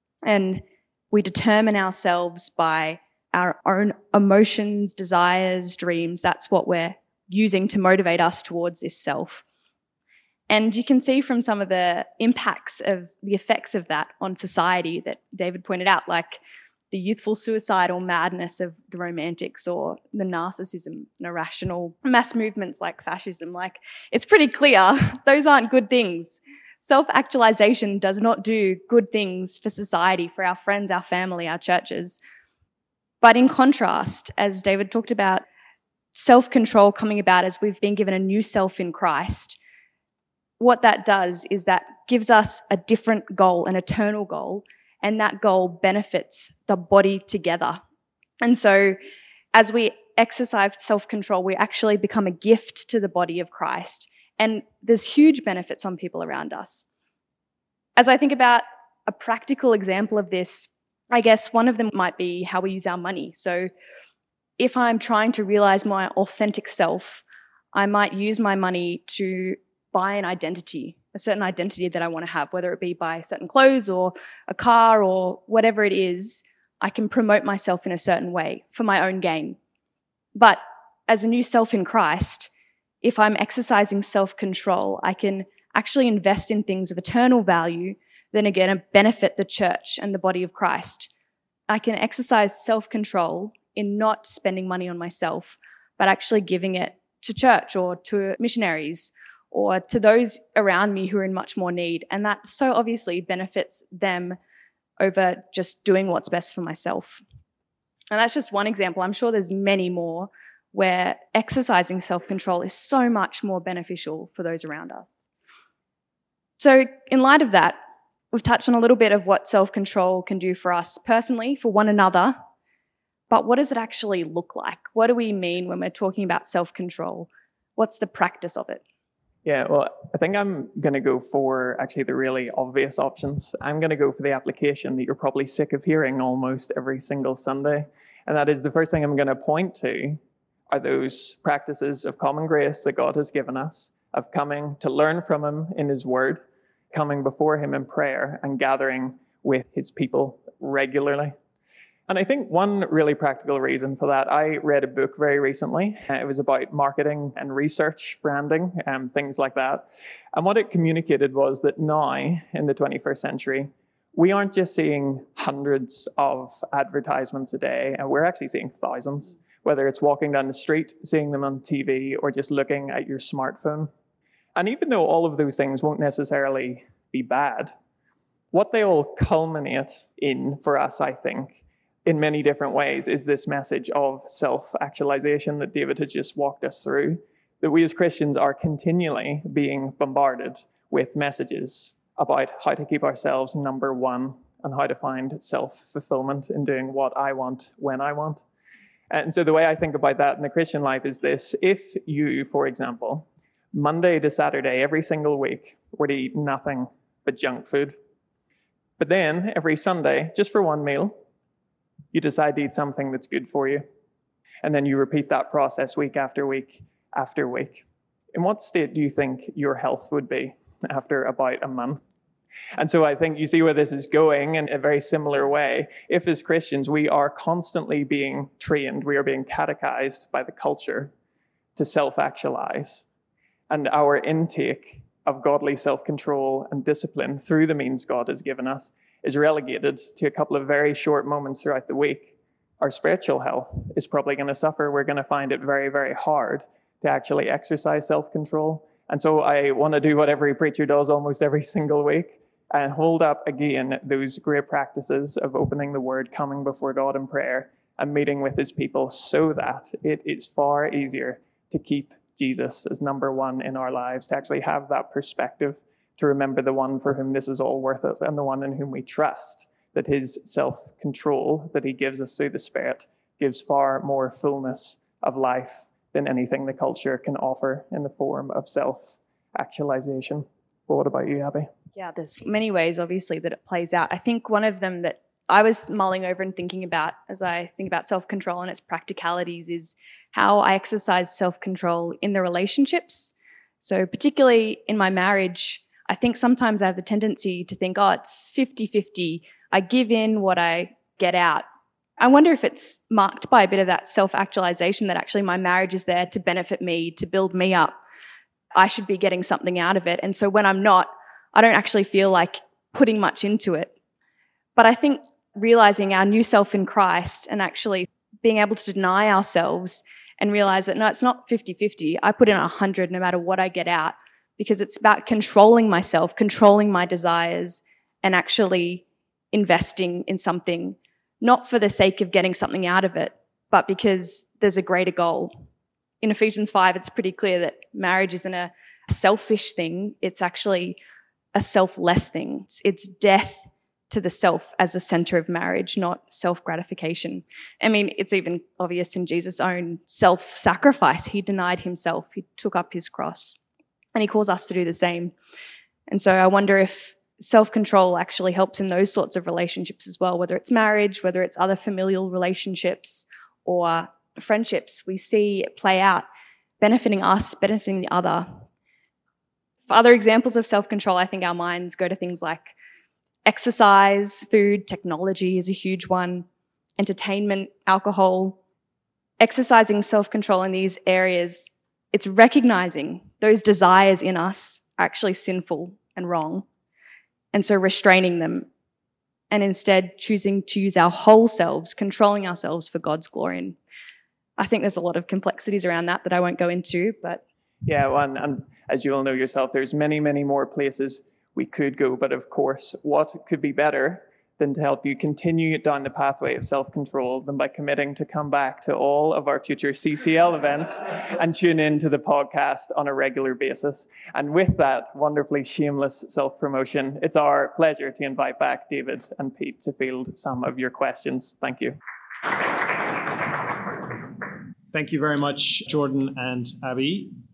And we determine ourselves by our own emotions, desires, dreams. That's what we're using to motivate us towards this self. And you can see from some of the impacts of the effects of that on society that David pointed out, like the youthful suicidal madness of the romantics, or the narcissism and irrational mass movements like fascism. Like, it's pretty clear those aren't good things. Self-actualization does not do good things for society, for our friends, our family, our churches. But in contrast, as David talked about, self-control coming about as we've been given a new self in Christ, what that does is that gives us a different goal, an eternal goal, and that goal benefits the body together. And so as we exercise self-control, we actually become a gift to the body of Christ. And there's huge benefits on people around us. As I think about a practical example of this, I guess one of them might be how we use our money. So if I'm trying to realize my authentic self, I might use my money to buy an identity, a certain identity that I want to have, whether it be buy certain clothes or a car or whatever it is. I can promote myself in a certain way for my own gain. But as a new self in Christ, if I'm exercising self-control, I can actually invest in things of eternal value, then again benefit the church and the body of Christ. I can exercise self-control in not spending money on myself, but actually giving it to church or to missionaries or to those around me who are in much more need. And that so obviously benefits them over just doing what's best for myself. And that's just one example. I'm sure there's many more where exercising self-control is so much more beneficial for those around us. So in light of that, we've touched on a little bit of what self-control can do for us personally, for one another, but what does it actually look like? What do we mean when we're talking about self-control? What's the practice of it? Yeah, well, I think I'm going to go for actually the really obvious options. I'm going to go for the application that you're probably sick of hearing almost every single Sunday. And that is the first thing I'm going to point to are those practices of common grace that God has given us, of coming to learn from him in his word, coming before him in prayer, and gathering with his people regularly. And I think one really practical reason for that, I read a book very recently. It was about marketing and research, branding, and things like that. And what it communicated was that now, in the twenty-first century, we aren't just seeing hundreds of advertisements a day, and we're actually seeing thousands, whether it's walking down the street, seeing them on T V, or just looking at your smartphone. And even though all of those things won't necessarily be bad, what they all culminate in for us, I think, in many different ways, is this message of self-actualization that David has just walked us through, that we as Christians are continually being bombarded with messages about how to keep ourselves number one and how to find self-fulfillment in doing what I want when I want. And so the way I think about that in the Christian life is this: if you, for example, Monday to Saturday, every single week, were to eat nothing but junk food, but then every Sunday, just for one meal, you decide to eat something that's good for you, and then you repeat that process week after week after week, in what state do you think your health would be after about a month? And so I think you see where this is going in a very similar way. If as Christians we are constantly being trained, we are being catechized by the culture to self-actualize, and our intake of godly self-control and discipline through the means God has given us is relegated to a couple of very short moments throughout the week, our spiritual health is probably going to suffer. We're going to find it very, very hard to actually exercise self-control. And so I want to do what every preacher does almost every single week and hold up again those great practices of opening the word, coming before God in prayer, and meeting with his people, so that it is far easier to keep Jesus as number one in our lives, to actually have that perspective, to remember the one for whom this is all worth it, and the one in whom we trust, that his self-control that he gives us through the Spirit gives far more fullness of life than anything the culture can offer in the form of self-actualization. But what about you, Abby? Yeah, there's many ways, obviously, that it plays out. I think one of them that I was mulling over and thinking about as I think about self-control and its practicalities is how I exercise self-control in the relationships. So particularly in my marriage, I think sometimes I have the tendency to think, oh, it's fifty-fifty. I give in what I get out. I wonder if it's marked by a bit of that self-actualization, that actually my marriage is there to benefit me, to build me up. I should be getting something out of it. And so when I'm not, I don't actually feel like putting much into it. But I think realizing our new self in Christ and actually being able to deny ourselves and realize that, no, it's not fifty-fifty. I put in one hundred no matter what I get out, because it's about controlling myself, controlling my desires, and actually investing in something, not for the sake of getting something out of it, but because there's a greater goal. In Ephesians five, it's pretty clear that marriage isn't a selfish thing. It's actually a selfless thing. It's, it's death to the self as the center of marriage, not self-gratification. I mean, it's even obvious in Jesus' own self-sacrifice. He denied himself. He took up his cross. And he calls us to do the same. And so I wonder if self-control actually helps in those sorts of relationships as well, whether it's marriage, whether it's other familial relationships or friendships. We see it play out, benefiting us, benefiting the other. For other examples of self-control, I think our minds go to things like exercise, food, technology is a huge one, entertainment, alcohol. Exercising self-control in these areas, it's recognizing those desires in us are actually sinful and wrong, and so restraining them, and instead choosing to use our whole selves, controlling ourselves for God's glory. And I think there's a lot of complexities around that that I won't go into, but... Yeah, well, and, and as you all know yourself, there's many, many more places we could go, but of course, what could be better than to help you continue down the pathway of self-control than by committing to come back to all of our future C C L events and tune in to the podcast on a regular basis. And with that wonderfully shameless self-promotion, it's our pleasure to invite back David and Pete to field some of your questions. Thank you. Thank you very much, Jordan and Abby.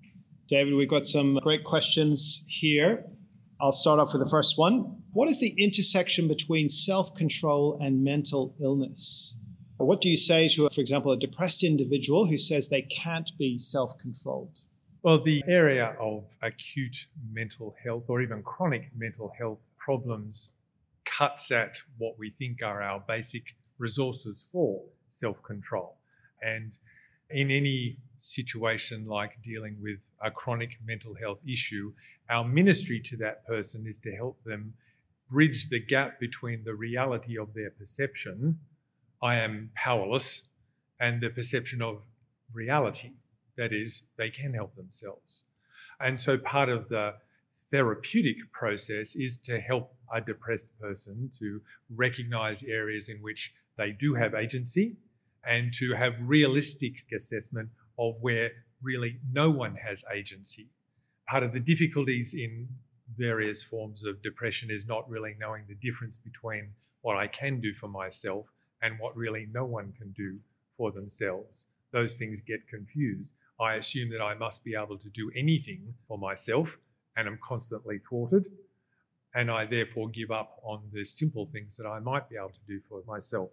David, we've got some great questions here. I'll start off with the first one. What is the intersection between self-control and mental illness? What do you say to, for example, a depressed individual who says they can't be self-controlled? Well, the area of acute mental health or even chronic mental health problems cuts at what we think are our basic resources for self-control. And in any situation like dealing with a chronic mental health issue, our ministry to that person is to help them bridge the gap between the reality of their perception, I am powerless, and the perception of reality, that is, they can help themselves. And so part of the therapeutic process is to help a depressed person to recognize areas in which they do have agency and to have realistic assessment of where really no one has agency. Part of the difficulties in various forms of depression is not really knowing the difference between what I can do for myself and what really no one can do for themselves. Those things get confused. I assume that I must be able to do anything for myself, and I'm constantly thwarted, and I therefore give up on the simple things that I might be able to do for myself.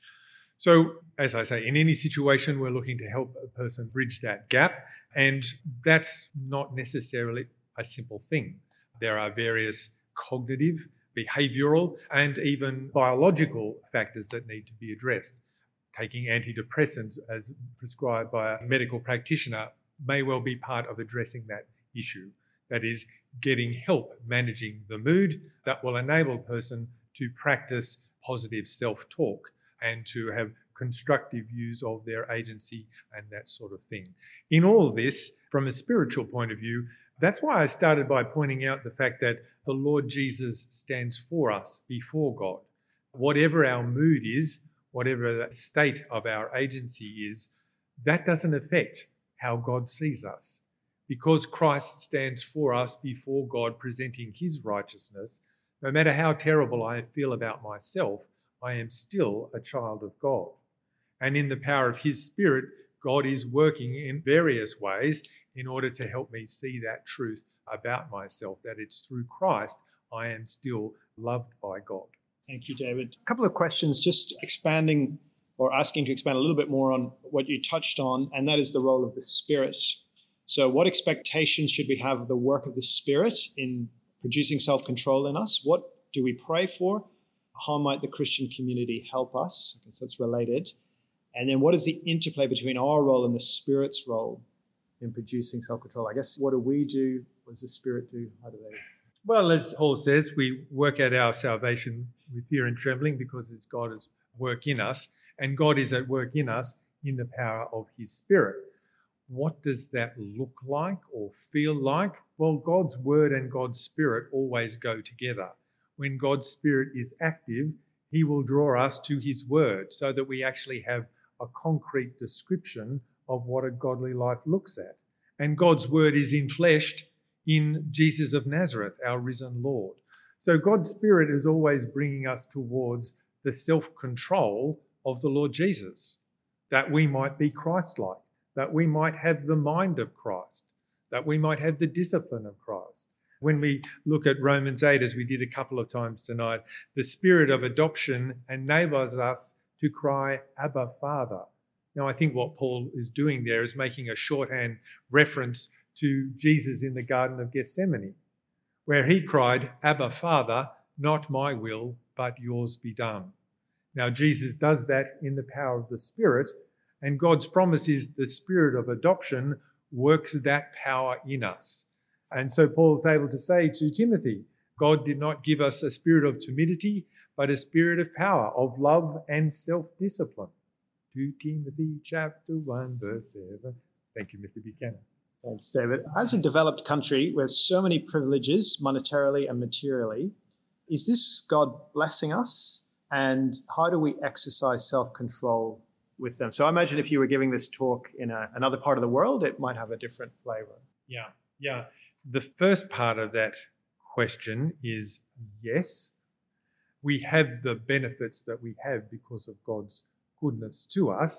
So, as I say, in any situation, we're looking to help a person bridge that gap, and that's not necessarily a simple thing. There are various cognitive, behavioural, and even biological factors that need to be addressed. Taking antidepressants as prescribed by a medical practitioner may well be part of addressing that issue. That is, getting help managing the mood that will enable a person to practice positive self-talk and to have constructive views of their agency and that sort of thing. In all this, from a spiritual point of view, that's why I started by pointing out the fact that the Lord Jesus stands for us before God. Whatever our mood is, whatever the state of our agency is, that doesn't affect how God sees us. Because Christ stands for us before God, presenting his righteousness, no matter how terrible I feel about myself, I am still a child of God. And in the power of his Spirit, God is working in various ways in order to help me see that truth about myself, that it's through Christ I am still loved by God. Thank you, David. A couple of questions, just expanding or asking to expand a little bit more on what you touched on, and that is the role of the Spirit. So what expectations should we have of the work of the Spirit in producing self-control in us? What do we pray for? How might the Christian community help us? I guess that's related. And then what is the interplay between our role and the Spirit's role in producing self-control? I guess, what do we do? What does the Spirit do? How do they? Well, as Paul says, we work out our salvation with fear and trembling because it's God's work in us, and God is at work in us in the power of his Spirit. What does that look like or feel like? Well, God's word and God's Spirit always go together. When God's Spirit is active, he will draw us to his word so that we actually have a concrete description of what a godly life looks at. And God's word is enfleshed in Jesus of Nazareth, our risen Lord. So God's Spirit is always bringing us towards the self-control of the Lord Jesus, that we might be Christ-like, that we might have the mind of Christ, that we might have the discipline of Christ. When we look at Romans eight, as we did a couple of times tonight, the Spirit of adoption enables us to cry, Abba, Father. Now, I think what Paul is doing there is making a shorthand reference to Jesus in the Garden of Gethsemane, where he cried, Abba, Father, not my will, but yours be done. Now, Jesus does that in the power of the Spirit, and God's promise is the Spirit of adoption works that power in us. And so Paul's able to say to Timothy, God did not give us a spirit of timidity, but a spirit of power, of love and self-discipline. Second Timothy chapter one, verse seven. Thank you, Mister Buchanan. Thanks, David. As a developed country with so many privileges, monetarily and materially, is this God blessing us? And how do we exercise self-control with them? So I imagine if you were giving this talk in a, another part of the world, it might have a different flavor. Yeah, yeah. The first part of that question is yes. We have the benefits that we have because of God's goodness to us.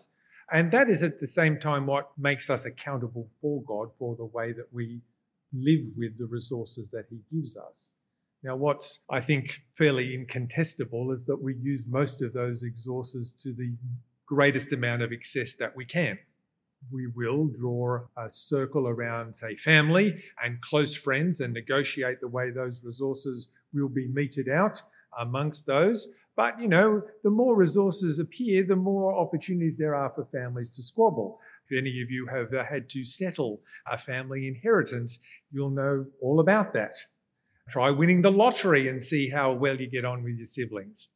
And that is at the same time what makes us accountable for God for the way that we live with the resources that he gives us. Now, what's, I think, fairly incontestable is that we use most of those resources to the greatest amount of excess that we can. We will draw a circle around, say, family and close friends and negotiate the way those resources will be meted out amongst those. But, you know, the more resources appear, the more opportunities there are for families to squabble. If any of you have uh, had to settle a family inheritance, you'll know all about that. Try winning the lottery and see how well you get on with your siblings.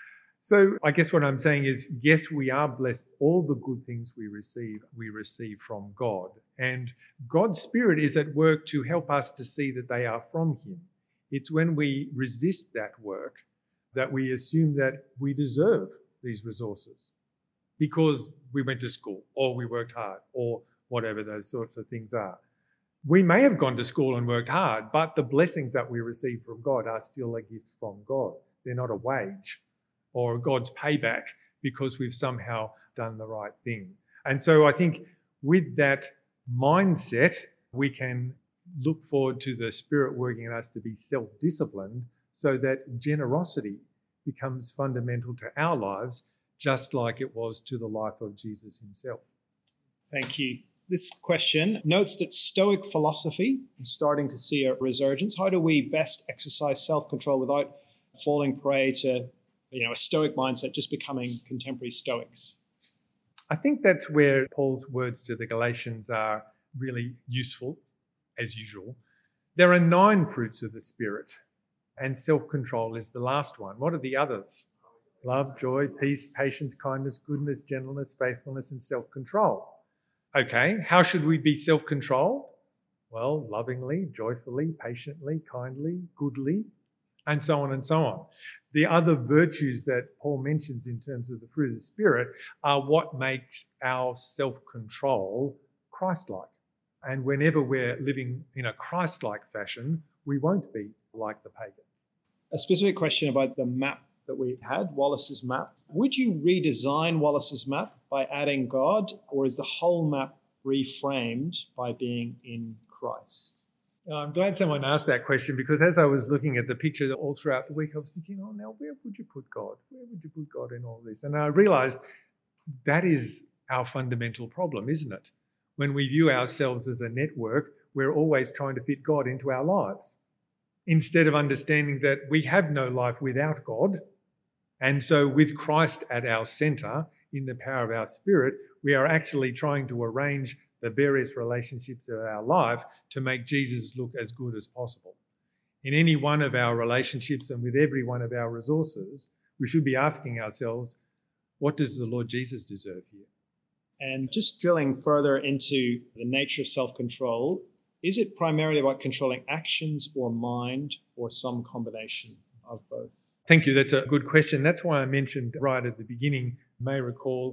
So I guess what I'm saying is, yes, we are blessed. All the good things we receive, we receive from God. And God's Spirit is at work to help us to see that they are from him. It's when we resist that work that we assume that we deserve these resources because we went to school or we worked hard or whatever those sorts of things are. We may have gone to school and worked hard, but the blessings that we receive from God are still a gift from God. They're not a wage or God's payback because we've somehow done the right thing. And so I think with that mindset, we can look forward to the Spirit working in us to be self-disciplined so that generosity becomes fundamental to our lives, just like it was to the life of Jesus himself. Thank you. This question notes that Stoic philosophy is starting to see a resurgence. How do we best exercise self-control without falling prey to, you know, a Stoic mindset, just becoming contemporary Stoics? I think that's where Paul's words to the Galatians are really useful, as usual. There are nine fruits of the Spirit, and self-control is the last one. What are the others? Love, joy, peace, patience, kindness, goodness, gentleness, faithfulness, and self-control. Okay, how should we be self-controlled? Well, lovingly, joyfully, patiently, kindly, goodly, and so on and so on. The other virtues that Paul mentions in terms of the fruit of the Spirit are what makes our self-control Christ-like. And whenever we're living in a Christ-like fashion, we won't be like the pagans. A specific question about the map that we had, Wallace's map. Would you redesign Wallace's map by adding God, or is the whole map reframed by being in Christ? I'm glad someone asked that question, because as I was looking at the picture all throughout the week, I was thinking, oh, now where would you put God? Where would you put God in all this? And I realised that is our fundamental problem, isn't it? When we view ourselves as a network, we're always trying to fit God into our lives, instead of understanding that we have no life without God. And so with Christ at our centre, in the power of our Spirit, we are actually trying to arrange the various relationships of our life to make Jesus look as good as possible. In any one of our relationships and with every one of our resources, we should be asking ourselves, what does the Lord Jesus deserve here? And just drilling further into the nature of self-control, is it primarily about controlling actions or mind, or some combination of both? Thank you. That's a good question. That's why I mentioned right at the beginning, you may recall,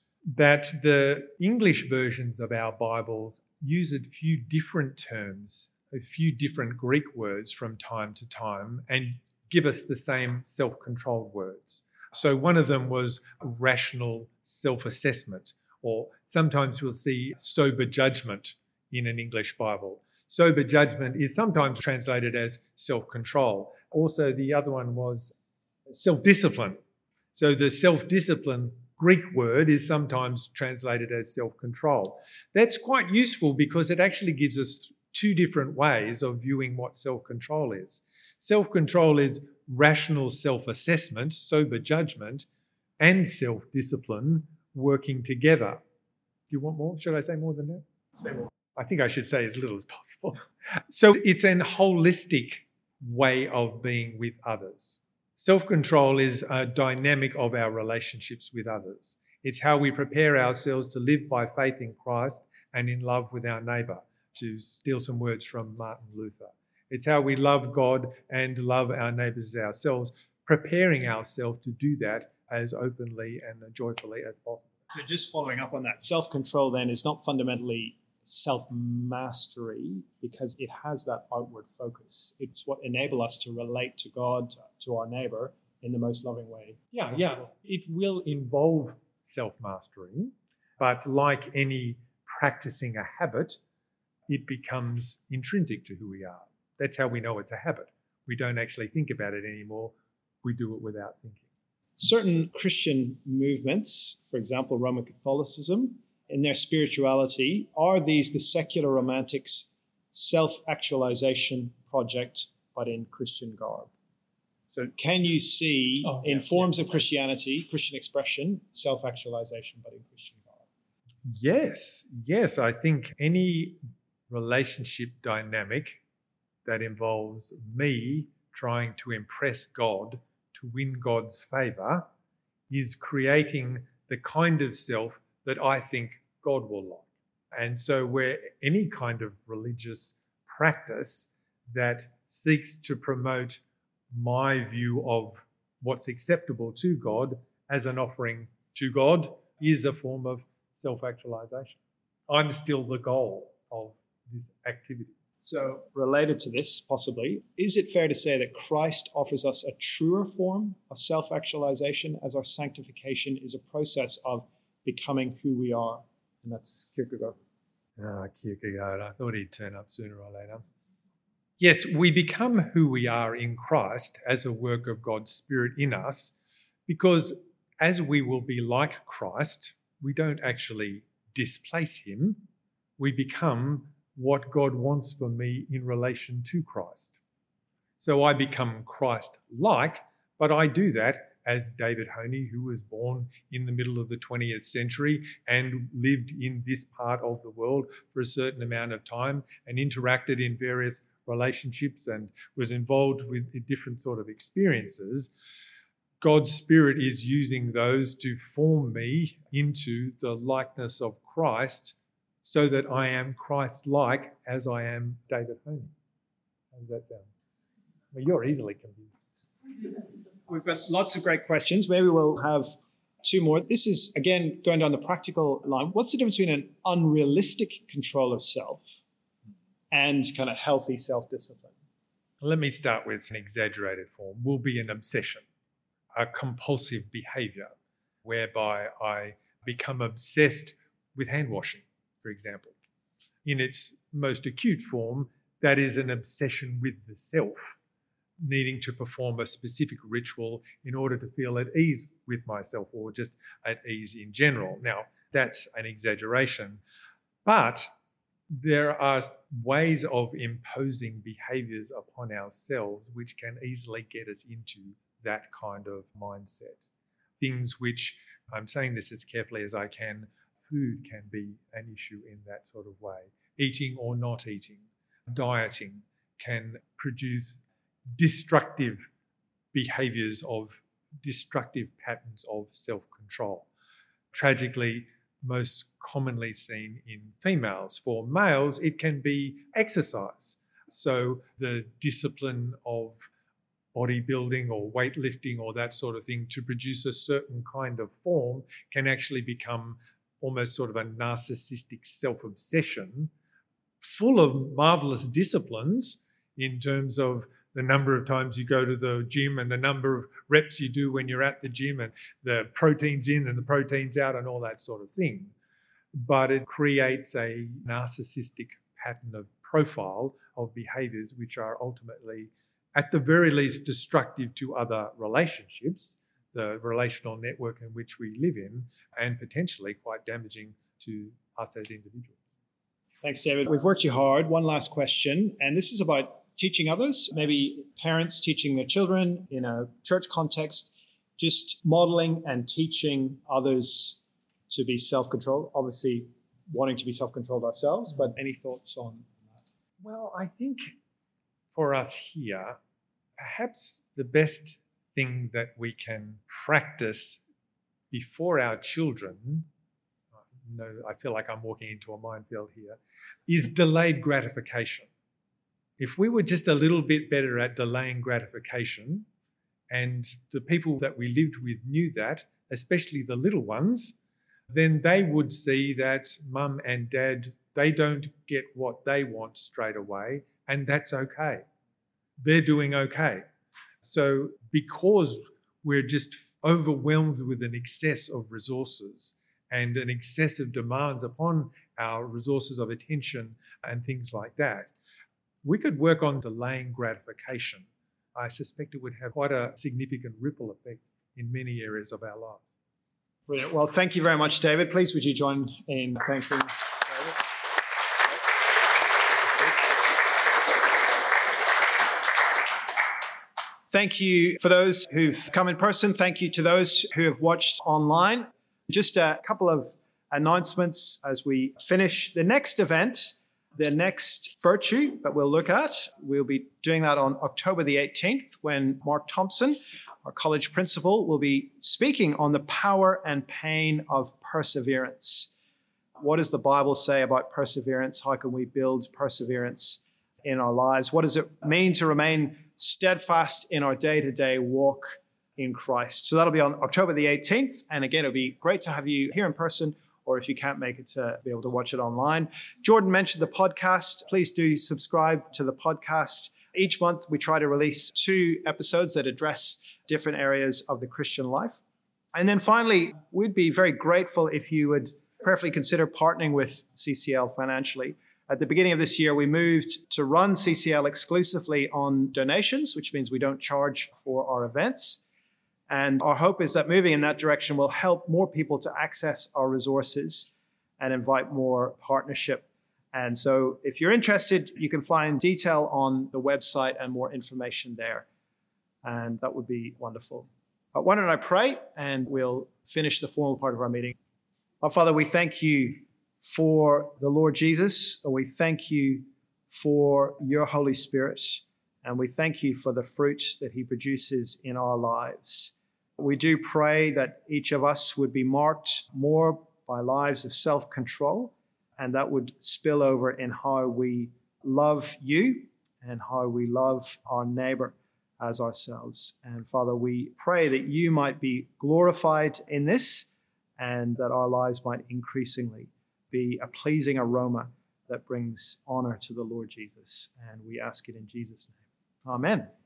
that the English versions of our Bibles use a few different terms, a few different Greek words from time to time, and give us the same self-controlled words. So one of them was rational self-assessment, or sometimes we'll see sober judgment in an English Bible. Sober judgment is sometimes translated as self-control. Also, the other one was self-discipline. So the self-discipline Greek word is sometimes translated as self-control. That's quite useful because it actually gives us two different ways of viewing what self-control is. Self-control is rational self-assessment, sober judgment, and self-discipline working together. Do you want more? Should I say more than that? Say more. I think I should say as little as possible. So it's an holistic way of being with others. Self-control is a dynamic of our relationships with others. It's how we prepare ourselves to live by faith in Christ and in love with our neighbour, to steal some words from Martin Luther. It's how we love God and love our neighbours as ourselves, preparing ourselves to do that as openly and joyfully as possible. So just following up on that, self-control then is not fundamentally self-mastery because it has that outward focus. It's what enables us to relate to God, to our neighbour, in the most loving way Yeah, possible. yeah. It will involve self-mastery, But like any practicing a habit, it becomes intrinsic to who we are. That's how we know it's a habit. We don't actually think about it anymore. We do it without thinking. Certain Christian movements, for example, Roman Catholicism, in their spirituality, are these the secular romantics' self-actualization project, but in Christian garb? So can you see oh, in yeah, forms yeah. of Christianity, Christian expression, self-actualization, but in Christian garb? Yes, yes. I think any relationship dynamic that involves me trying to impress God, to win God's favour, is creating the kind of self that I think God will like. And so where any kind of religious practice that seeks to promote my view of what's acceptable to God as an offering to God is a form of self-actualization. I'm still the goal of this activity. So related to this, possibly, is it fair to say that Christ offers us a truer form of self-actualization as our sanctification is a process of becoming who we are? And that's Kierkegaard. Ah, Kierkegaard. I thought he'd turn up sooner or later. Yes, we become who we are in Christ as a work of God's Spirit in us, because as we will be like Christ, we don't actually displace him. We become what God wants for me in relation to Christ. So I become Christ-like, but I do that as David Honey, who was born in the middle of the twentieth century and lived in this part of the world for a certain amount of time and interacted in various relationships and was involved with different sort of experiences. God's Spirit is using those to form me into the likeness of Christ so that I am Christ-like as I am David Honey. How does that sound? Well, you're easily confused. We've got lots of great questions. Maybe we'll have two more. This is, again, going down the practical line. What's the difference between an unrealistic control of self and kind of healthy self-discipline? Let me start with an exaggerated form. Will be an obsession, a compulsive behaviour, whereby I become obsessed with hand washing, for example. In its most acute form, that is an obsession with the self, needing to perform a specific ritual in order to feel at ease with myself or just at ease in general. Now, that's an exaggeration, but there are ways of imposing behaviours upon ourselves which can easily get us into that kind of mindset. Things which, I'm saying this as carefully as I can, food can be an issue in that sort of way. Eating or not eating, dieting can produce destructive behaviours of destructive patterns of self-control. Tragically, most commonly seen in females. For males, it can be exercise. So the discipline of bodybuilding or weightlifting or that sort of thing to produce a certain kind of form can actually become almost sort of a narcissistic self-obsession, full of marvellous disciplines in terms of the number of times you go to the gym and the number of reps you do when you're at the gym and the proteins in and the proteins out and all that sort of thing. But it creates a narcissistic pattern of profile of behaviours which are ultimately, at the very least, destructive to other relationships, the relational network in which we live in, and potentially quite damaging to us as individuals. Thanks, David. We've worked you hard. One last question, and this is about teaching others, maybe parents teaching their children in a church context, just modeling and teaching others to be self-controlled, obviously wanting to be self-controlled ourselves, but any thoughts on that? Well, I think for us here, perhaps the best thing that we can practice before our children, no, I feel like I'm walking into a minefield here, is delayed gratification. If we were just a little bit better at delaying gratification, and the people that we lived with knew that, especially the little ones, then they would see that mum and dad, they don't get what they want straight away, and that's okay. They're doing okay. So because we're just overwhelmed with an excess of resources and an excessive demands upon our resources of attention and things like that. We could work on delaying gratification. I suspect it would have quite a significant ripple effect in many areas of our lives. Brilliant. Well, thank you very much, David. Please would you join in thanking David? Thank you for those who've come in person. Thank you to those who have watched online. Just a couple of announcements as we finish the next event. The next virtue that we'll look at, we'll be doing that on October the eighteenth when Mark Thompson, our college principal, will be speaking on the power and pain of perseverance. What does the Bible say about perseverance? How can we build perseverance in our lives? What does it mean to remain steadfast in our day-to-day walk in Christ? So that'll be on October the eighteenth. And again, it'll be great to have you here in person, or if you can't make it, to be able to watch it online. Jordan mentioned the podcast. Please do subscribe to the podcast. Each month, we try to release two episodes that address different areas of the Christian life. And then finally, we'd be very grateful if you would prayerfully consider partnering with C C L financially. At the beginning of this year, we moved to run C C L exclusively on donations, which means we don't charge for our events. And our hope is that moving in that direction will help more people to access our resources and invite more partnership. And so if you're interested, you can find detail on the website and more information there. And that would be wonderful. But why don't I pray and we'll finish the formal part of our meeting. Our Father, we thank you for the Lord Jesus. We thank you for your Holy Spirit. And we thank you for the fruit that he produces in our lives. We do pray that each of us would be marked more by lives of self-control, and that would spill over in how we love you and how we love our neighbor as ourselves. And Father, we pray that you might be glorified in this and that our lives might increasingly be a pleasing aroma that brings honor to the Lord Jesus. And we ask it in Jesus' name. Amen.